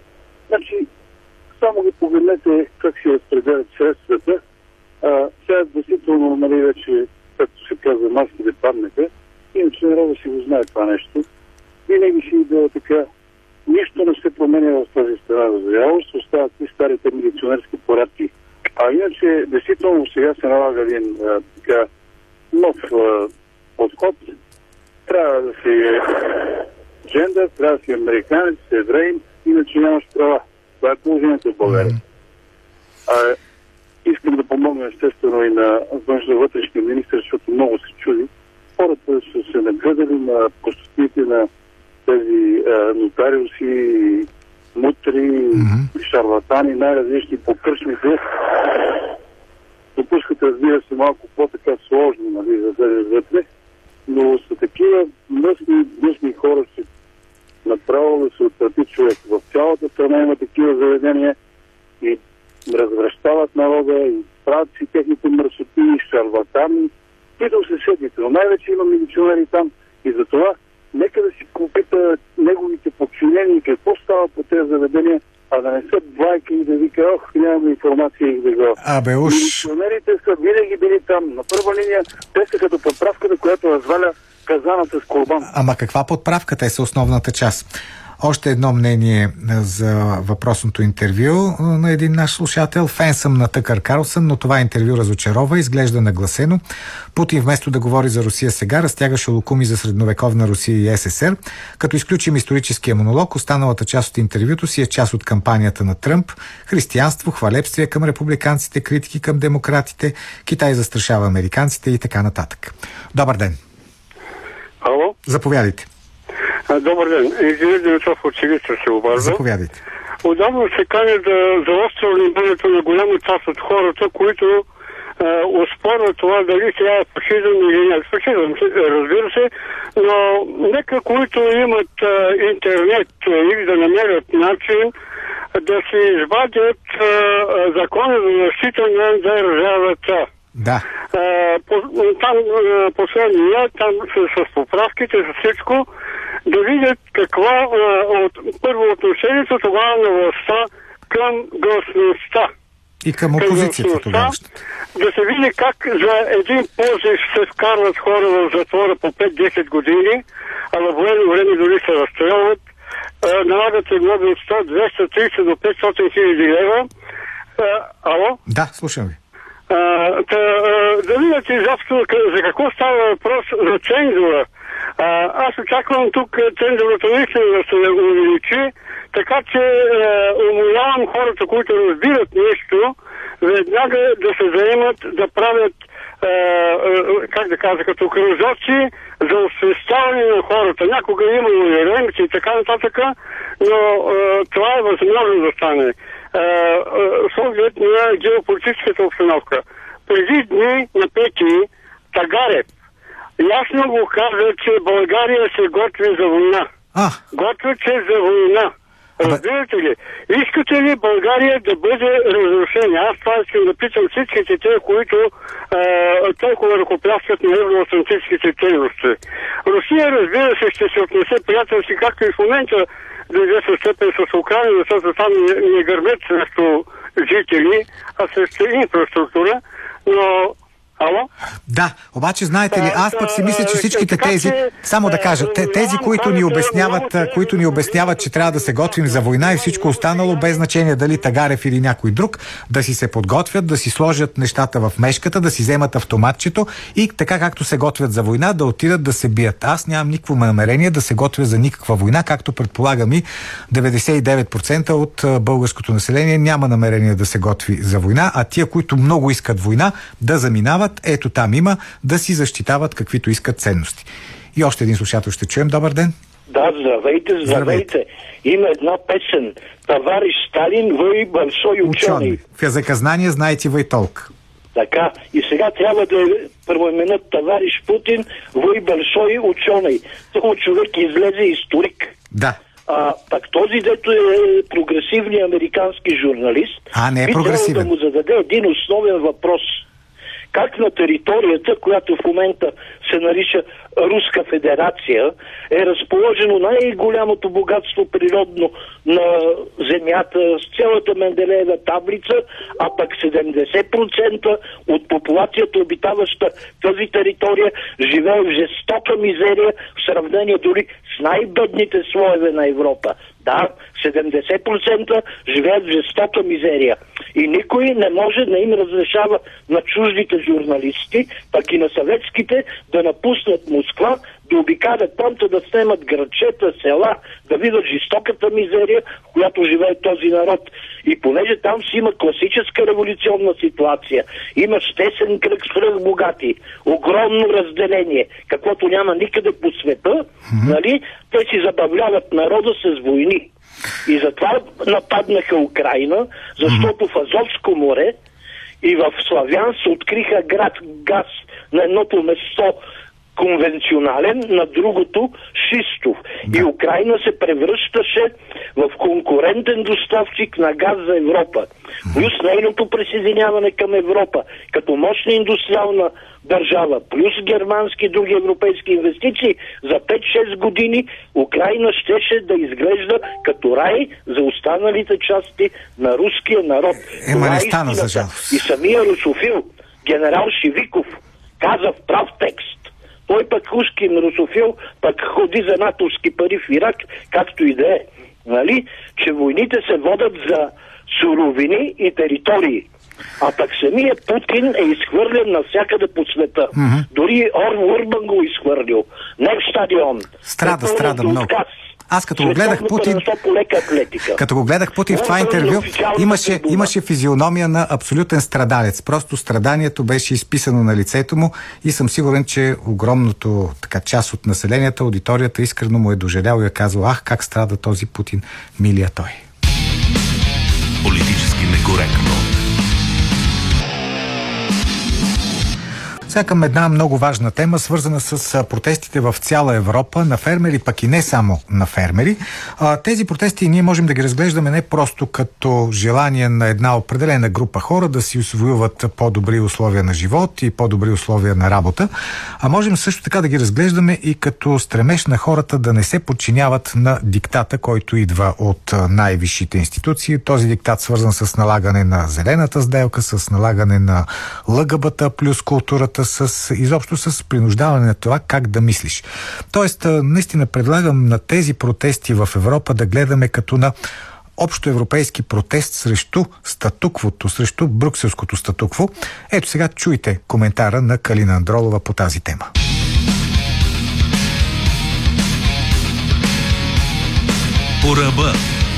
Значи, само ги погледнете как си разпределят средствата. А, сега действително, нали, вече, както се казва, маските паднаха. Иначе народа си го знае това нещо. Винаги ще идва така. Нищо не се променя в тази страна. За жалост остават и старите милиционерски порядки. А иначе, действително, сега се налага един а, така нов а, подход. Трябва да си джендър, трябва да си американец, евреин, иначе нямаш права. Това е положението в България. А, искам да помогна естествено и на външно-вътрешния министр, защото много се чуди. Хората са се нагледали на простотите на тези а, нотариуси, мутри, mm-hmm. шарлатани, най-различни по кръчмите. Допускат, разбира се, малко по-така сложни, нали, за да вътре, но са такива мъсни, мъсни хора, че направо да се отпрати човек. В цялата страна има такива заведения и развръщават народа и правят си техните мръсоти, шарлатани, и да се седните. Но най-вече има милиционери там и затова нека да си попита неговите подчинени какво става по тези заведения, а да не са двайки и да вика, ох, нямам информация и да го... Абе, уж... Милиционерите са винаги били там. На първа линия те са като подправката, която разваля казаната с курбан. Ама каква подправка? Те са основната част. Още едно мнение за въпросното интервю на един наш слушател. Фен съм на Тъкър Карлсън, но това интервю разочарова, изглежда нагласено. Путин вместо да говори за Русия сега, разтяга шалокуми за средновековна Русия и СССР. Като изключим историческия монолог, останалата част от интервюто си е част от кампанията на Тръмп. Християнство, хвалебствие към републиканците, критики към демократите, Китай застрашава американците и така нататък. Добър ден. Ало? Заповядайте. Добър ден. Извинете, Димитров от Силистра се обажда. Заповядайте. Отдавна се кане да заостря вниманието на голяма част от хората, които е, оспорват това дали сега е фашизъм или не. Фашизъм, разбира се, но нека които имат е, интернет е, или да намерят начин да си извадят е, закона за защита на държавата. Да. Е, по, там е, последния, там с, с поправките, с всичко, да видят каква е, от, първо отношението тогава на властта към гласността. И към опозицията тогава. Да се види как за един позив се вкарват хора в затвора по пет-десет години, а на военно време дори се разстрелват, е, налагат се глоби от сто, двеста, тридесет до петстотин хиляди лева. Е, ало? Да, слушам ви. А, да, да видите изобщо за какво става въпрос за цензура. А, аз очаквам тук цензурата наистина да се увеличи, така че умолявам хората, които разбират нещо, веднага да се заемат да правят, а, а, как да кажа, като кръжоци за освещаване на хората. Някога е имало и ремци и така нататък, но а, това е възможно да стане. С оглед на геополитическата обстановка. Преди дни на пети Тагарев ясно го каза, че България се готви за война. А. Готви се за война. Разбирате ли? Искате ли България да бъде разрушена? Аз това искам да питам всичките те, които а, толкова ръкопляскат на евроатлантическите ценности. Русия, разбира се, ще се отнесе приятелски, както и в момента до известна степен с Украина, защото там не, не гърбят срещу жители, а срещу инфраструктура, но... Ало? Да, обаче знаете ли, аз пък си мисля, че всичките тези, само да кажа, тези, които ни обясняват, които ни обясняват, че трябва да се готвим за война и всичко останало, без значение дали Тагарев или някой друг, да си се подготвят, да си сложат нещата в мешката, да си вземат автоматчето и така както се готвят за война, да отидат да се бият. Аз нямам никакво намерение да се готвя за никаква война, както предполагам и деветдесет и девет процента от българското население няма намерение да се готви за война, а тия, които много искат война, да заминават, ето там има, да си защитават каквито искат ценности. И още един слушател ще чуем. Добър ден. Да, здравейте, здравейте. здравейте. Има една песен. Товарищ Сталин, вы большой ученый. В языка знания знаете вы толк. Така. И сега трябва да първоименът товарищ Путин, вы большой ученый. Този човек излезе историк. Да. А, пак този, дето е прогресивният американски журналист, а, не е би трябвало прогресивен. да му зададе един основен въпрос. как на територията, която в момента се нарича Руска федерация, е разположено най-голямото богатство природно на земята с цялата Менделеева таблица, а пък седемдесет процента от популацията, обитаваща тази територия, живее в жестока мизерия в сравнение дори с най-бедните слоеве на Европа. Да, седемдесет процента живеят в жестока мизерия. И никой не може да им разрешава на чуждите журналисти, пък и на съветските, да напуснат Москва, да обикалят там, да снимат градчета, села, да видят жестоката мизерия, в която живее този народ. И понеже там си има класическа революционна ситуация, има тесен кръг свръхбогати, огромно разделение, каквото няма никъде по света, mm-hmm. нали, те си забавляват народа с войни. И затова нападнаха Украйна, защото в Азовско море и в Славян се откриха град газ на едното место конвенционален, на другото шистов. Да. И Украйна се превръщаше в конкурентен доставчик на газ за Европа. Плюс нейното присъединяване към Европа, като мощна индустриална държава, плюс германски и други европейски инвестиции, за пет-шест години Украйна щеше да изглежда като рай за останалите части на руския народ. Ема не стана, за жалост. И самия русофил, генерал Шивиков, каза в прав текст. Той пък ушкин русофил, пък ходи за натовски пари в Ирак, както и да е. Нали? Че войните се водят за суровини и територии. А пък самия Путин е изхвърлен навсякъде по света. Mm-hmm. Дори Орн Урбан го изхвърлил. Не в стадион. Страда, страда много. Аз като го гледах Путин, като го гледах Путин в това интервю, имаше, имаше физиономия на абсолютен страдалец. Просто страданието беше изписано на лицето му и съм сигурен, че огромното така, част от населението, аудиторията искрено му е дожалял и е казал: ах, как страда този Путин, милия той. Политически некоректно. Сега към една много важна тема, свързана с протестите в цяла Европа, на фермери, пък и не само на фермери. Тези протести ние можем да ги разглеждаме не просто като желание на една определена група хора да си усвоюват по-добри условия на живот и по-добри условия на работа, а можем също така да ги разглеждаме и като стремеж на хората да не се подчиняват на диктата, който идва от най-висшите институции. Този диктат свързан с налагане на зелената сделка, с налагане на ЛГБТ плюс културата, с, изобщо с принуждаване на това как да мислиш. Тоест, наистина предлагам на тези протести в Европа да гледаме като на общоевропейски протест срещу статуквото, срещу брюкселското статукво. Ето сега чуйте коментара на Калина Андролова по тази тема. По ръба.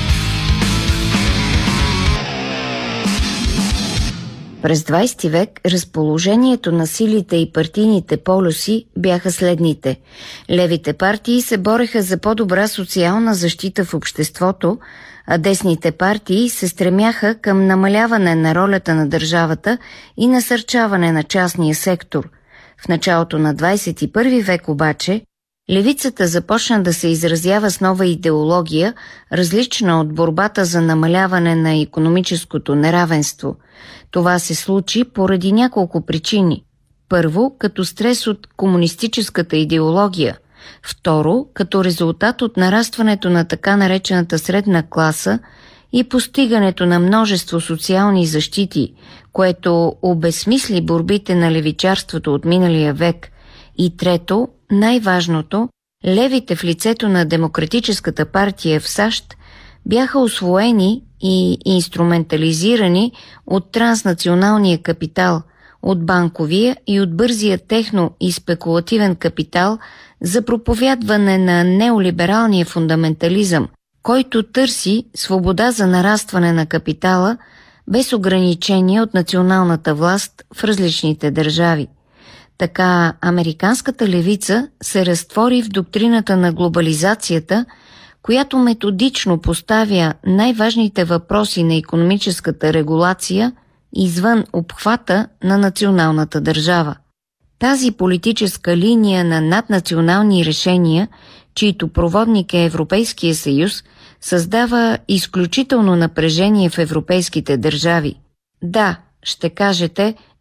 През двайсети век разположението на силите и партийните полюси бяха следните. Левите партии се бореха за по-добра социална защита в обществото, а десните партии се стремяха към намаляване на ролята на държавата и насърчаване на частния сектор. В началото на двайсет и първи век обаче левицата започна да се изразява с нова идеология, различна от борбата за намаляване на икономическото неравенство. Това се случи поради няколко причини. Първо, като стрес от комунистическата идеология. Второ, като резултат от нарастването на така наречената средна класа и постигането на множество социални защити, което обезсмисли борбите на левичарството от миналия век. И трето, най-важното, левите в лицето на Демократическата партия в САЩ бяха усвоени и инструментализирани от транснационалния капитал, от банковия и от бързия техно и спекулативен капитал за проповядване на неолибералния фундаментализъм, който търси свобода за нарастване на капитала без ограничения от националната власт в различните държави. Така американската левица се разтвори в доктрината на глобализацията, която методично поставя най-важните въпроси на икономическата регулация извън обхвата на националната държава. Тази политическа линия на наднационални решения, чието проводник е Европейския съюз, създава изключително напрежение в европейските държави. Да, ще кажете,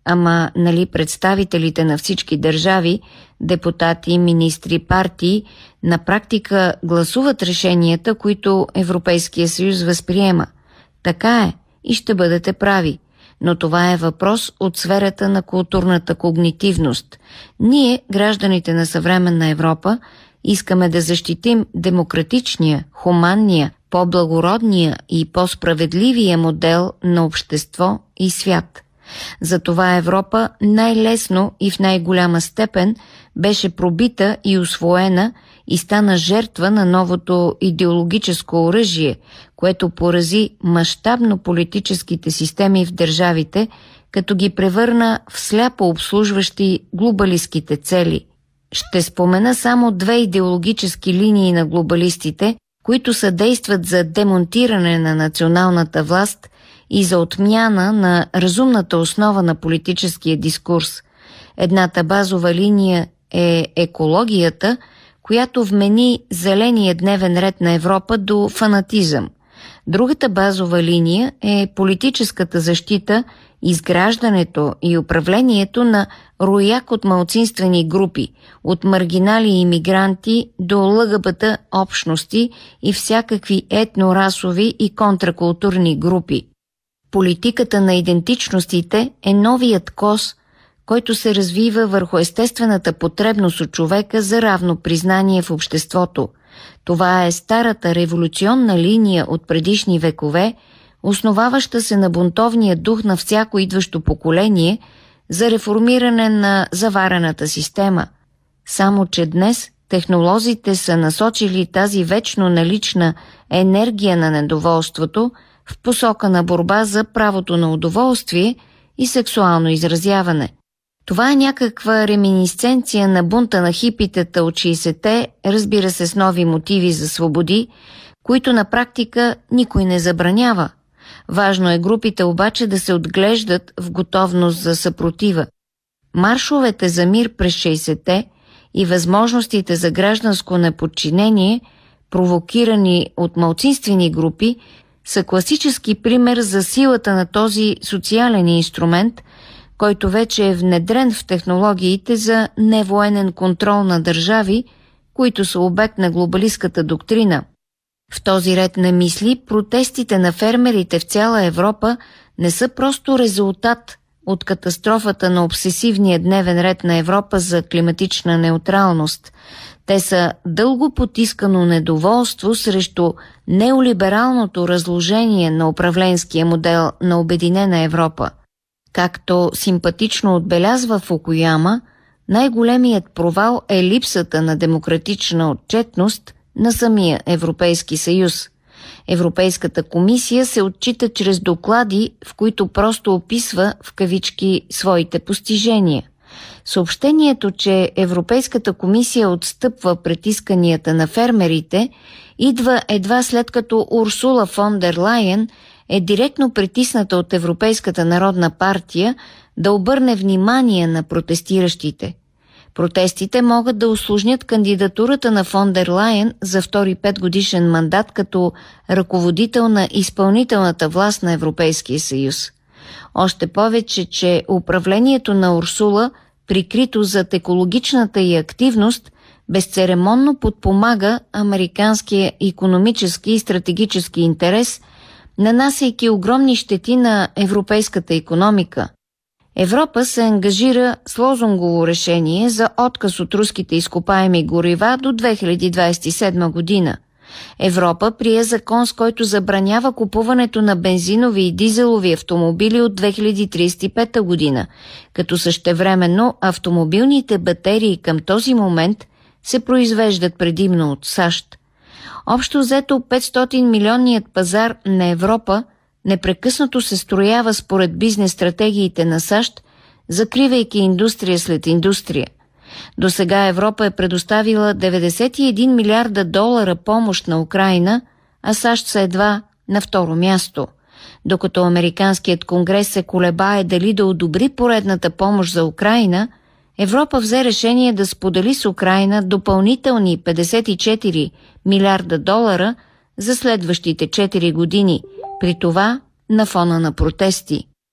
Ама нали представителите на всички държави, депутати, министри, партии, на практика гласуват решенията, които Европейския съюз възприема. Така е и ще бъдете прави. Но това е въпрос от сферата на културната когнитивност. Ние, гражданите на съвременна Европа, искаме да защитим демократичния, хуманния, по-благородния и по-справедливия модел на общество и свят. Затова Европа най-лесно и в най-голяма степен беше пробита и усвоена и стана жертва на новото идеологическо оръжие, което порази мащабно политическите системи в държавите, като ги превърна в сляпо обслужващи глобалистските цели. Ще спомена само две идеологически линии на глобалистите, които съдействат за демонтиране на националната власт и за отмяна на разумната основа на политическия дискурс. Едната базова линия е екологията, която вмени зеления дневен ред на Европа до фанатизъм. Другата базова линия е политическата защита, изграждането и управлението на рояк от малцинствени групи, от маргинали и имигранти до ЛГБТ общности и всякакви етнорасови и контракултурни групи. Политиката на идентичностите е новият кос, който се развива върху естествената потребност от човека за равно признание в обществото. Това е старата революционна линия от предишни векове, основаваща се на бунтовния дух на всяко идващо поколение за реформиране на заварената система. Само че днес технолозите са насочили тази вечно налична енергия на недоволството в посока на борба за правото на удоволствие и сексуално изразяване. Това е някаква реминисценция на бунта на хипитата от шейсетте, разбира се с нови мотиви за свободи, които на практика никой не забранява. Важно е групите обаче да се отглеждат в готовност за съпротива. Маршовете за мир през шейсетте и възможностите за гражданско неподчинение, провокирани от малцинствени групи, са класически пример за силата на този социален инструмент, който вече е внедрен в технологиите за невоенен контрол на държави, които са обект на глобалистката доктрина. В този ред на мисли, протестите на фермерите в цяла Европа не са просто резултат от катастрофата на обсесивния дневен ред на Европа за климатична неутралност. Те са дълго потискано недоволство срещу неолибералното разложение на управленския модел на Обединена Европа. Както симпатично отбелязва Фукуяма, най-големият провал е липсата на демократична отчетност на самия Европейски съюз. Европейската комисия се отчита чрез доклади, в които просто описва в кавички своите постижения. Съобщението, че Европейската комисия отстъпва пред исканията на фермерите, идва едва след като Урсула фон дер Лайен е директно притисната от Европейската народна партия да обърне внимание на протестиращите. Протестите могат да усложнят кандидатурата на фон дер Лайен за втори петгодишен мандат като ръководител на изпълнителната власт на Европейския съюз. Още повече, че управлението на Урсула, прикрито зад екологичната й активност, безцеремонно подпомага американския икономически и стратегически интерес, нанасяйки огромни щети на европейската икономика. Европа се ангажира с лозунгово решение за отказ от руските изкопаеми горива до две хиляди двадесет и седма година. Европа прие закон, с който забранява купуването на бензинови и дизелови автомобили от две хиляди тридесет и пета година, като същевременно автомобилните батерии към този момент се произвеждат предимно от САЩ. Общо взето петстотин милионният пазар на Европа непрекъснато се строява според бизнес стратегиите на САЩ, закривайки индустрия след индустрия. До сега Европа е предоставила деветдесет и един милиарда долара помощ на Украйна, а САЩ са едва на второ място. Докато Американският конгрес се колебае дали да одобри поредната помощ за Украйна, Европа взе решение да сподели с Украйна допълнителни петдесет и четири милиарда долара за следващите четири години, при това на фона на протести.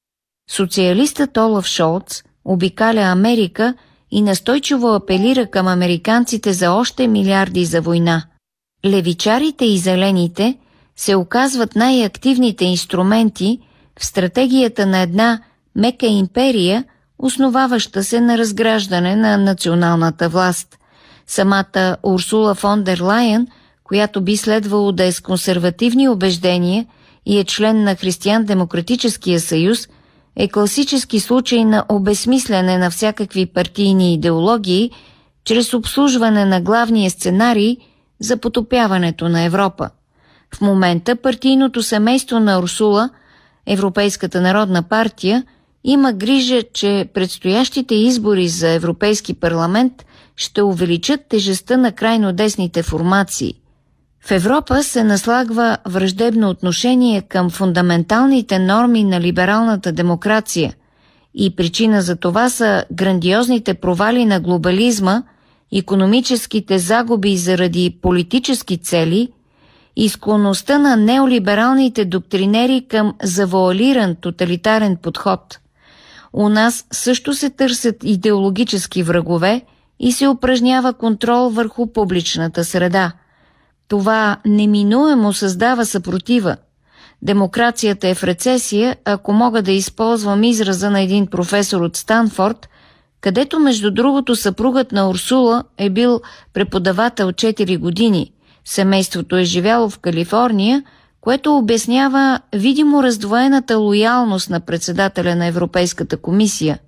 Социалистът Олаф Шолц обикаля Америка и настойчиво апелира към американците за още милиарди за война. Левичарите и зелените се оказват най-активните инструменти в стратегията на една мека империя, основаваща се на разграждане на националната власт. Самата Урсула фон дер Лайен, която би следвало да е с консервативни убеждения и е член на Християн-демократическия съюз, е класически случай на обезсмисляне на всякакви партийни идеологии чрез обслужване на главния сценарий за потопяването на Европа. В момента партийното семейство на Урсула, Европейската народна партия, има грижа, че предстоящите избори за Европейски парламент ще увеличат тежестта на крайно десните формации. В Европа се наслагва враждебно отношение към фундаменталните норми на либералната демокрация и причина за това са грандиозните провали на глобализма, икономическите загуби заради политически цели и склонността на неолибералните доктринери към завуалиран тоталитарен подход. У нас също се търсят идеологически врагове и се упражнява контрол върху публичната среда. Това неминуемо създава съпротива. Демокрацията е в рецесия, ако мога да използвам израза на един професор от Станфорд, където между другото съпругът на Урсула е бил преподавател четири години. Семейството е живяло в Калифорния, което обяснява видимо раздвоената лоялност на председателя на Европейската комисия.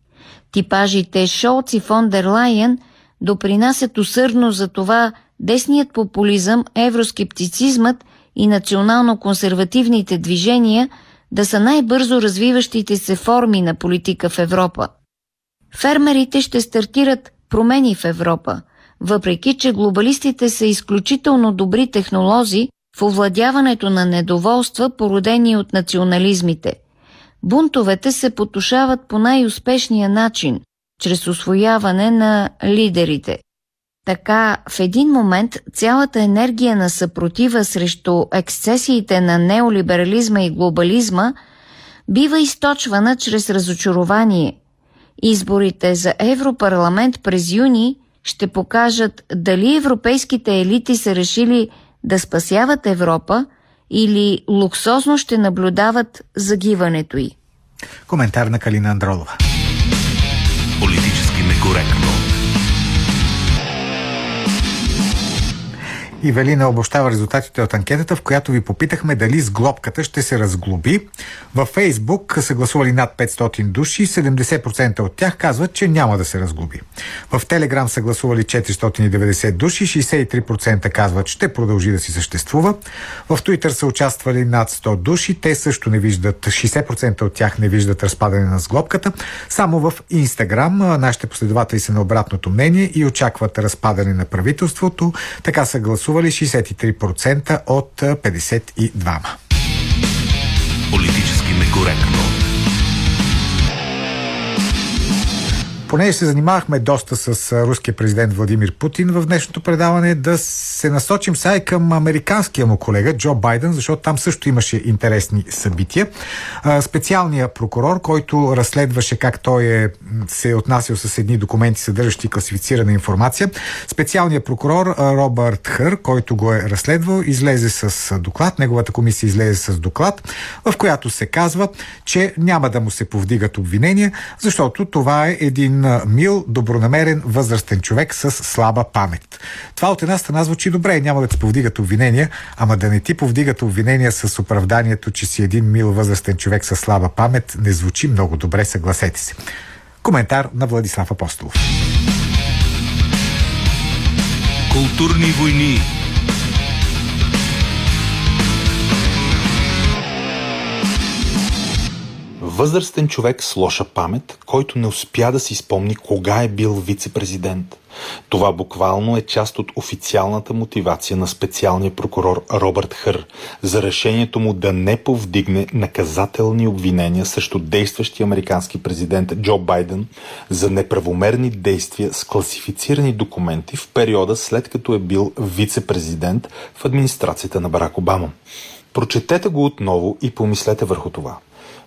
Типажите Шолц и фон дер Лайен допринасят усърдно за това десният популизъм, евроскептицизмът и национално-консервативните движения да са най-бързо развиващите се форми на политика в Европа. Фермерите ще стартират промени в Европа, въпреки че глобалистите са изключително добри технолози в овладяването на недоволства, породени от национализмите. Бунтовете се потушават по най-успешния начин, чрез усвояване на лидерите. Така, в един момент цялата енергия на съпротива срещу ексцесиите на неолиберализма и глобализма бива източвана чрез разочарование. Изборите за Европарламент през юни ще покажат дали европейските елити са решили да спасяват Европа или луксозно ще наблюдават загиването й. Коментар на Калина Андролова. Политически некоректно. Ивелина обобщава резултатите от анкетата, в която ви попитахме дали с глобката ще се разглоби. Във Фейсбук са гласували над петстотин души, седемдесет процента от тях казват, че няма да се разглоби. В Телеграм са гласували четиристотин и деветдесет души, шейсет и три процента казват, ще продължи да си съществува. В Twitter са участвали над сто души, те също не виждат, шейсет процента от тях не виждат разпадане на сглобката. Само в Инстаграм нашите последователи са на обратното мнение и очакват разпадане на правителството. Така са гласували шейсет и три процента от петдесет и двама. Политически некоректно. Понеже се занимавахме доста с руския президент Владимир Путин в днешното предаване, да се насочим сега и към американския му колега Джо Байден, защото там също имаше интересни събития. Специалният прокурор, който разследваше как той е, се е отнасял с едни документи, съдържащи класифицирана информация, специалният прокурор Робърт Хър, който го е разследвал, излезе с доклад, неговата комисия излезе с доклад, в която се казва, че няма да му се повдигат обвинения, защото това е един мил, добронамерен, възрастен човек с слаба памет. Това от една страна звучи добре, няма да ти повдигат обвинения, ама да не ти повдигат обвинения с оправданието, че си един мил, възрастен човек с слаба памет, не звучи много добре, съгласете се. Коментар на Владислав Апостолов. Културни войни. Възрастен човек с лоша памет, който не успя да си спомни кога е бил вице-президент. Това буквално е част от официалната мотивация на специалния прокурор Робърт Хър за решението му да не повдигне наказателни обвинения срещу действащия американски президент Джо Байден за неправомерни действия с класифицирани документи в периода след като е бил вице-президент в администрацията на Барак Обама. Прочетете го отново и помислете върху това.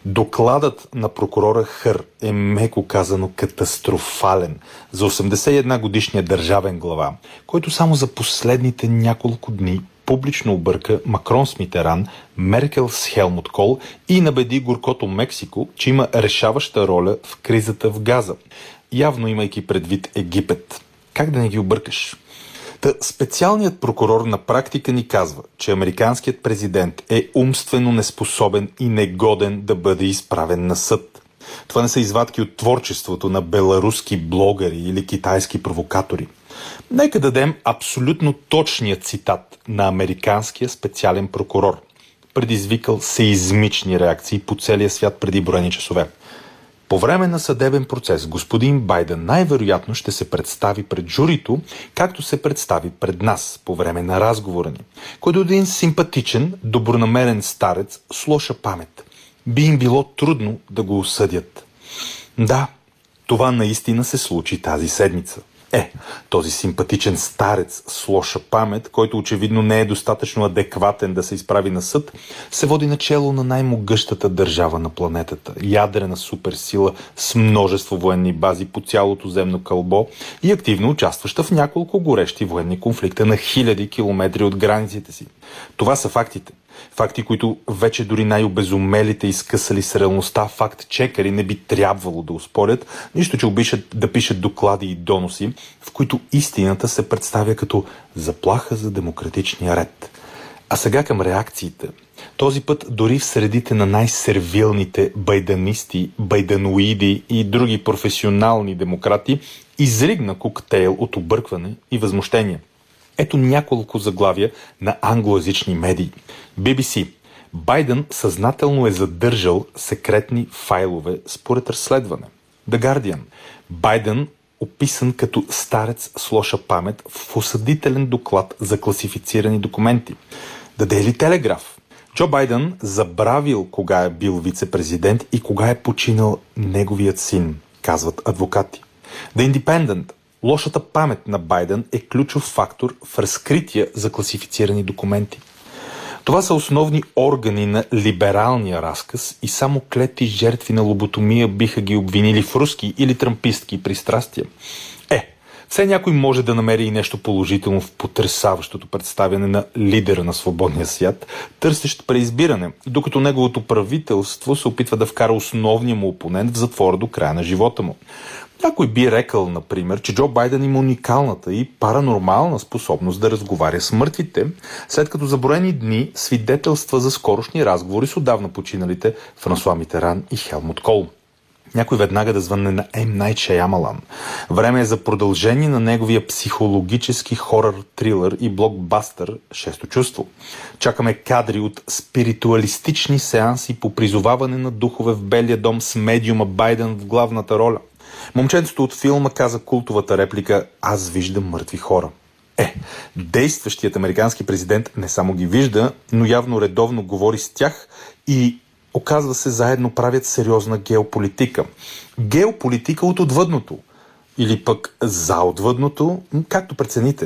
Докладът на прокурора Хър е меко казано катастрофален за осемдесет и една годишния държавен глава, който само за последните няколко дни публично обърка Макрон с Митеран, Меркел с Хелмут Кол и набеди горкото Мексико, че има решаваща роля в кризата в Газа, явно имайки предвид Египет. Как да не ги объркаш? Та специалният прокурор на практика ни казва, че американският президент е умствено неспособен и негоден да бъде изправен на съд. Това не са извадки от творчеството на беларуски блогъри или китайски провокатори. Нека дадем абсолютно точния цитат на американския специален прокурор, предизвикал сеизмични реакции по целия свят преди броени часове. По време на съдебен процес господин Байден най-вероятно ще се представи пред журито, както се представи пред нас по време на разговора ни, който е един симпатичен, добронамерен старец с лоша памет. Би им било трудно да го осъдят. Да, това наистина се случи тази седмица. Е, този симпатичен старец с лоша памет, който очевидно не е достатъчно адекватен да се изправи на съд, се води начело на най-могъщата държава на планетата, ядрена суперсила с множество военни бази по цялото земно кълбо и активно участваща в няколко горещи военни конфликта на хиляди километри от границите си. Това са фактите. Факти, които вече дори най-обезумелите и скъсали с реалността факт-чекъри не би трябвало да успорят, нищо, че обичат да пишат доклади и доноси, в които истината се представя като заплаха за демократичния ред. А сега към реакциите. Този път дори в средите на най-сервилните байданисти, байданоиди и други професионални демократи изригна коктейл от объркване и възмущение. Ето няколко заглавия на англоязични медии. Би Би Си. Байден съзнателно е задържал секретни файлове според разследване. The Guardian. Байден описан като старец с лоша памет в осъдителен доклад за класифицирани документи. The Daily Telegraph. Джо Байден забравил кога е бил вице-президент и кога е починал неговият син, казват адвокати. The Independent. Лошата памет на Байден е ключов фактор в разкрития за класифицирани документи. Това са основни органи на либералния разказ и само клети жертви на лоботомия биха ги обвинили в руски или трампистки пристрастия. Е, все някой може да намери и нещо положително в потресаващото представяне на лидера на свободния свят, търсещ преизбиране, докато неговото правителство се опитва да вкара основния му опонент в затвора до края на живота му. Някой би рекал, например, че Джо Байден има уникалната и паранормална способност да разговаря с мъртвите, след като за броени дни свидетелства за скорошни разговори с отдавна починалите Франсуа Митеран и Хелмут Кол. Някой веднага да звънне на М. Найт Шаямалан. Време е за продължение на неговия психологически хорър трилър и блокбастър «Шесто чувство». Чакаме кадри от спиритуалистични сеанси по призоваване на духове в Белия дом с медиума Байден в главната роля. Момченцето от филма каза култовата реплика «Аз виждам мъртви хора». Е, действащият американски президент не само ги вижда, но явно редовно говори с тях и оказва се заедно правят сериозна геополитика. Геополитика от отвъдното. Или пък за отвъдното, както прецените.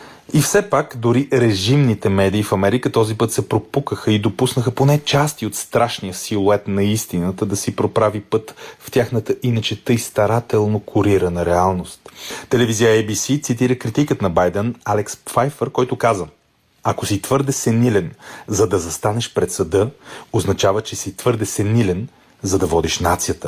И все пак дори режимните медии в Америка този път се пропукаха и допуснаха поне части от страшния силует на истината да си проправи път в тяхната иначе тъй старателно курирана реалност. Телевизия Ей Би Си цитира критикът на Байден Алекс Пфайфър, който каза: ако си твърде сенилен, за да застанеш пред съда, означава, че си твърде сенилен, за да водиш нацията.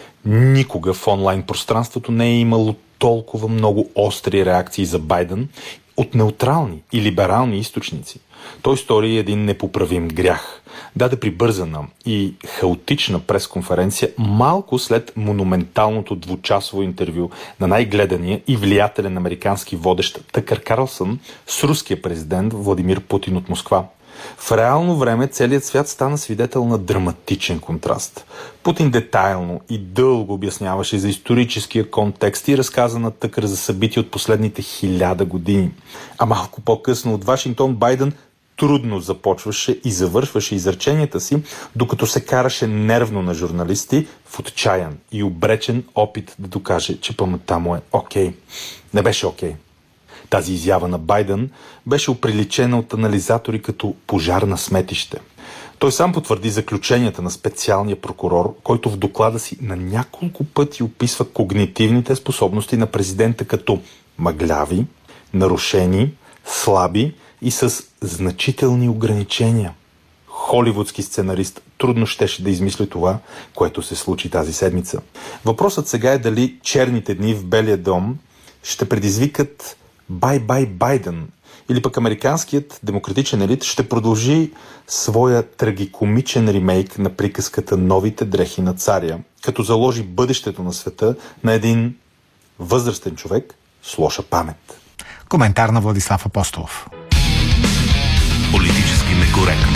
Никога в онлайн пространството не е имало толкова много остри реакции за Байден от неутрални и либерални източници. Той стори един непоправим грях. Даде прибързана и хаотична пресконференция малко след монументалното двучасово интервю на най-гледания и влиятелен американски водещ Тъкър Карлсън с руския президент Владимир Путин от Москва. В реално време целият свят стана свидетел на драматичен контраст. Путин детайлно и дълго обясняваше за историческия контекст и разказа на Тъкър за събития от последните хиляда години. А малко по-късно от Вашингтон Байден трудно започваше и завършваше изреченията си, докато се караше нервно на журналисти в отчаян и обречен опит да докаже, че паметта му е окей. Не беше окей. Тази изява на Байден беше оприличена от анализатори като пожар на сметище. Той сам потвърди заключенията на специалния прокурор, който в доклада си на няколко пъти описва когнитивните способности на президента като мъгляви, нарушени, слаби и с значителни ограничения. Холивудски сценарист трудно щеше да измисли това, което се случи тази седмица. Въпросът сега е дали черните дни в Белия дом ще предизвикат бай-бай Байден, или пък американският демократичен елит ще продължи своя трагикомичен ремейк на приказката "Новите дрехи на царя", като заложи бъдещето на света на един възрастен човек с лоша памет. Коментар на Владислав Апостолов. Политически некоректно.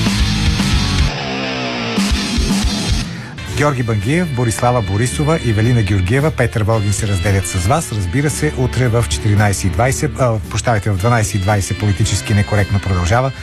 Георги Бангиев, Борислава Борисова и Велина Георгиева, Петър Волгин се разделят с вас. Разбира се, утре в четиринайсет и двайсет, а, прощавайте, в дванайсет и двайсет политически некоректно продължава.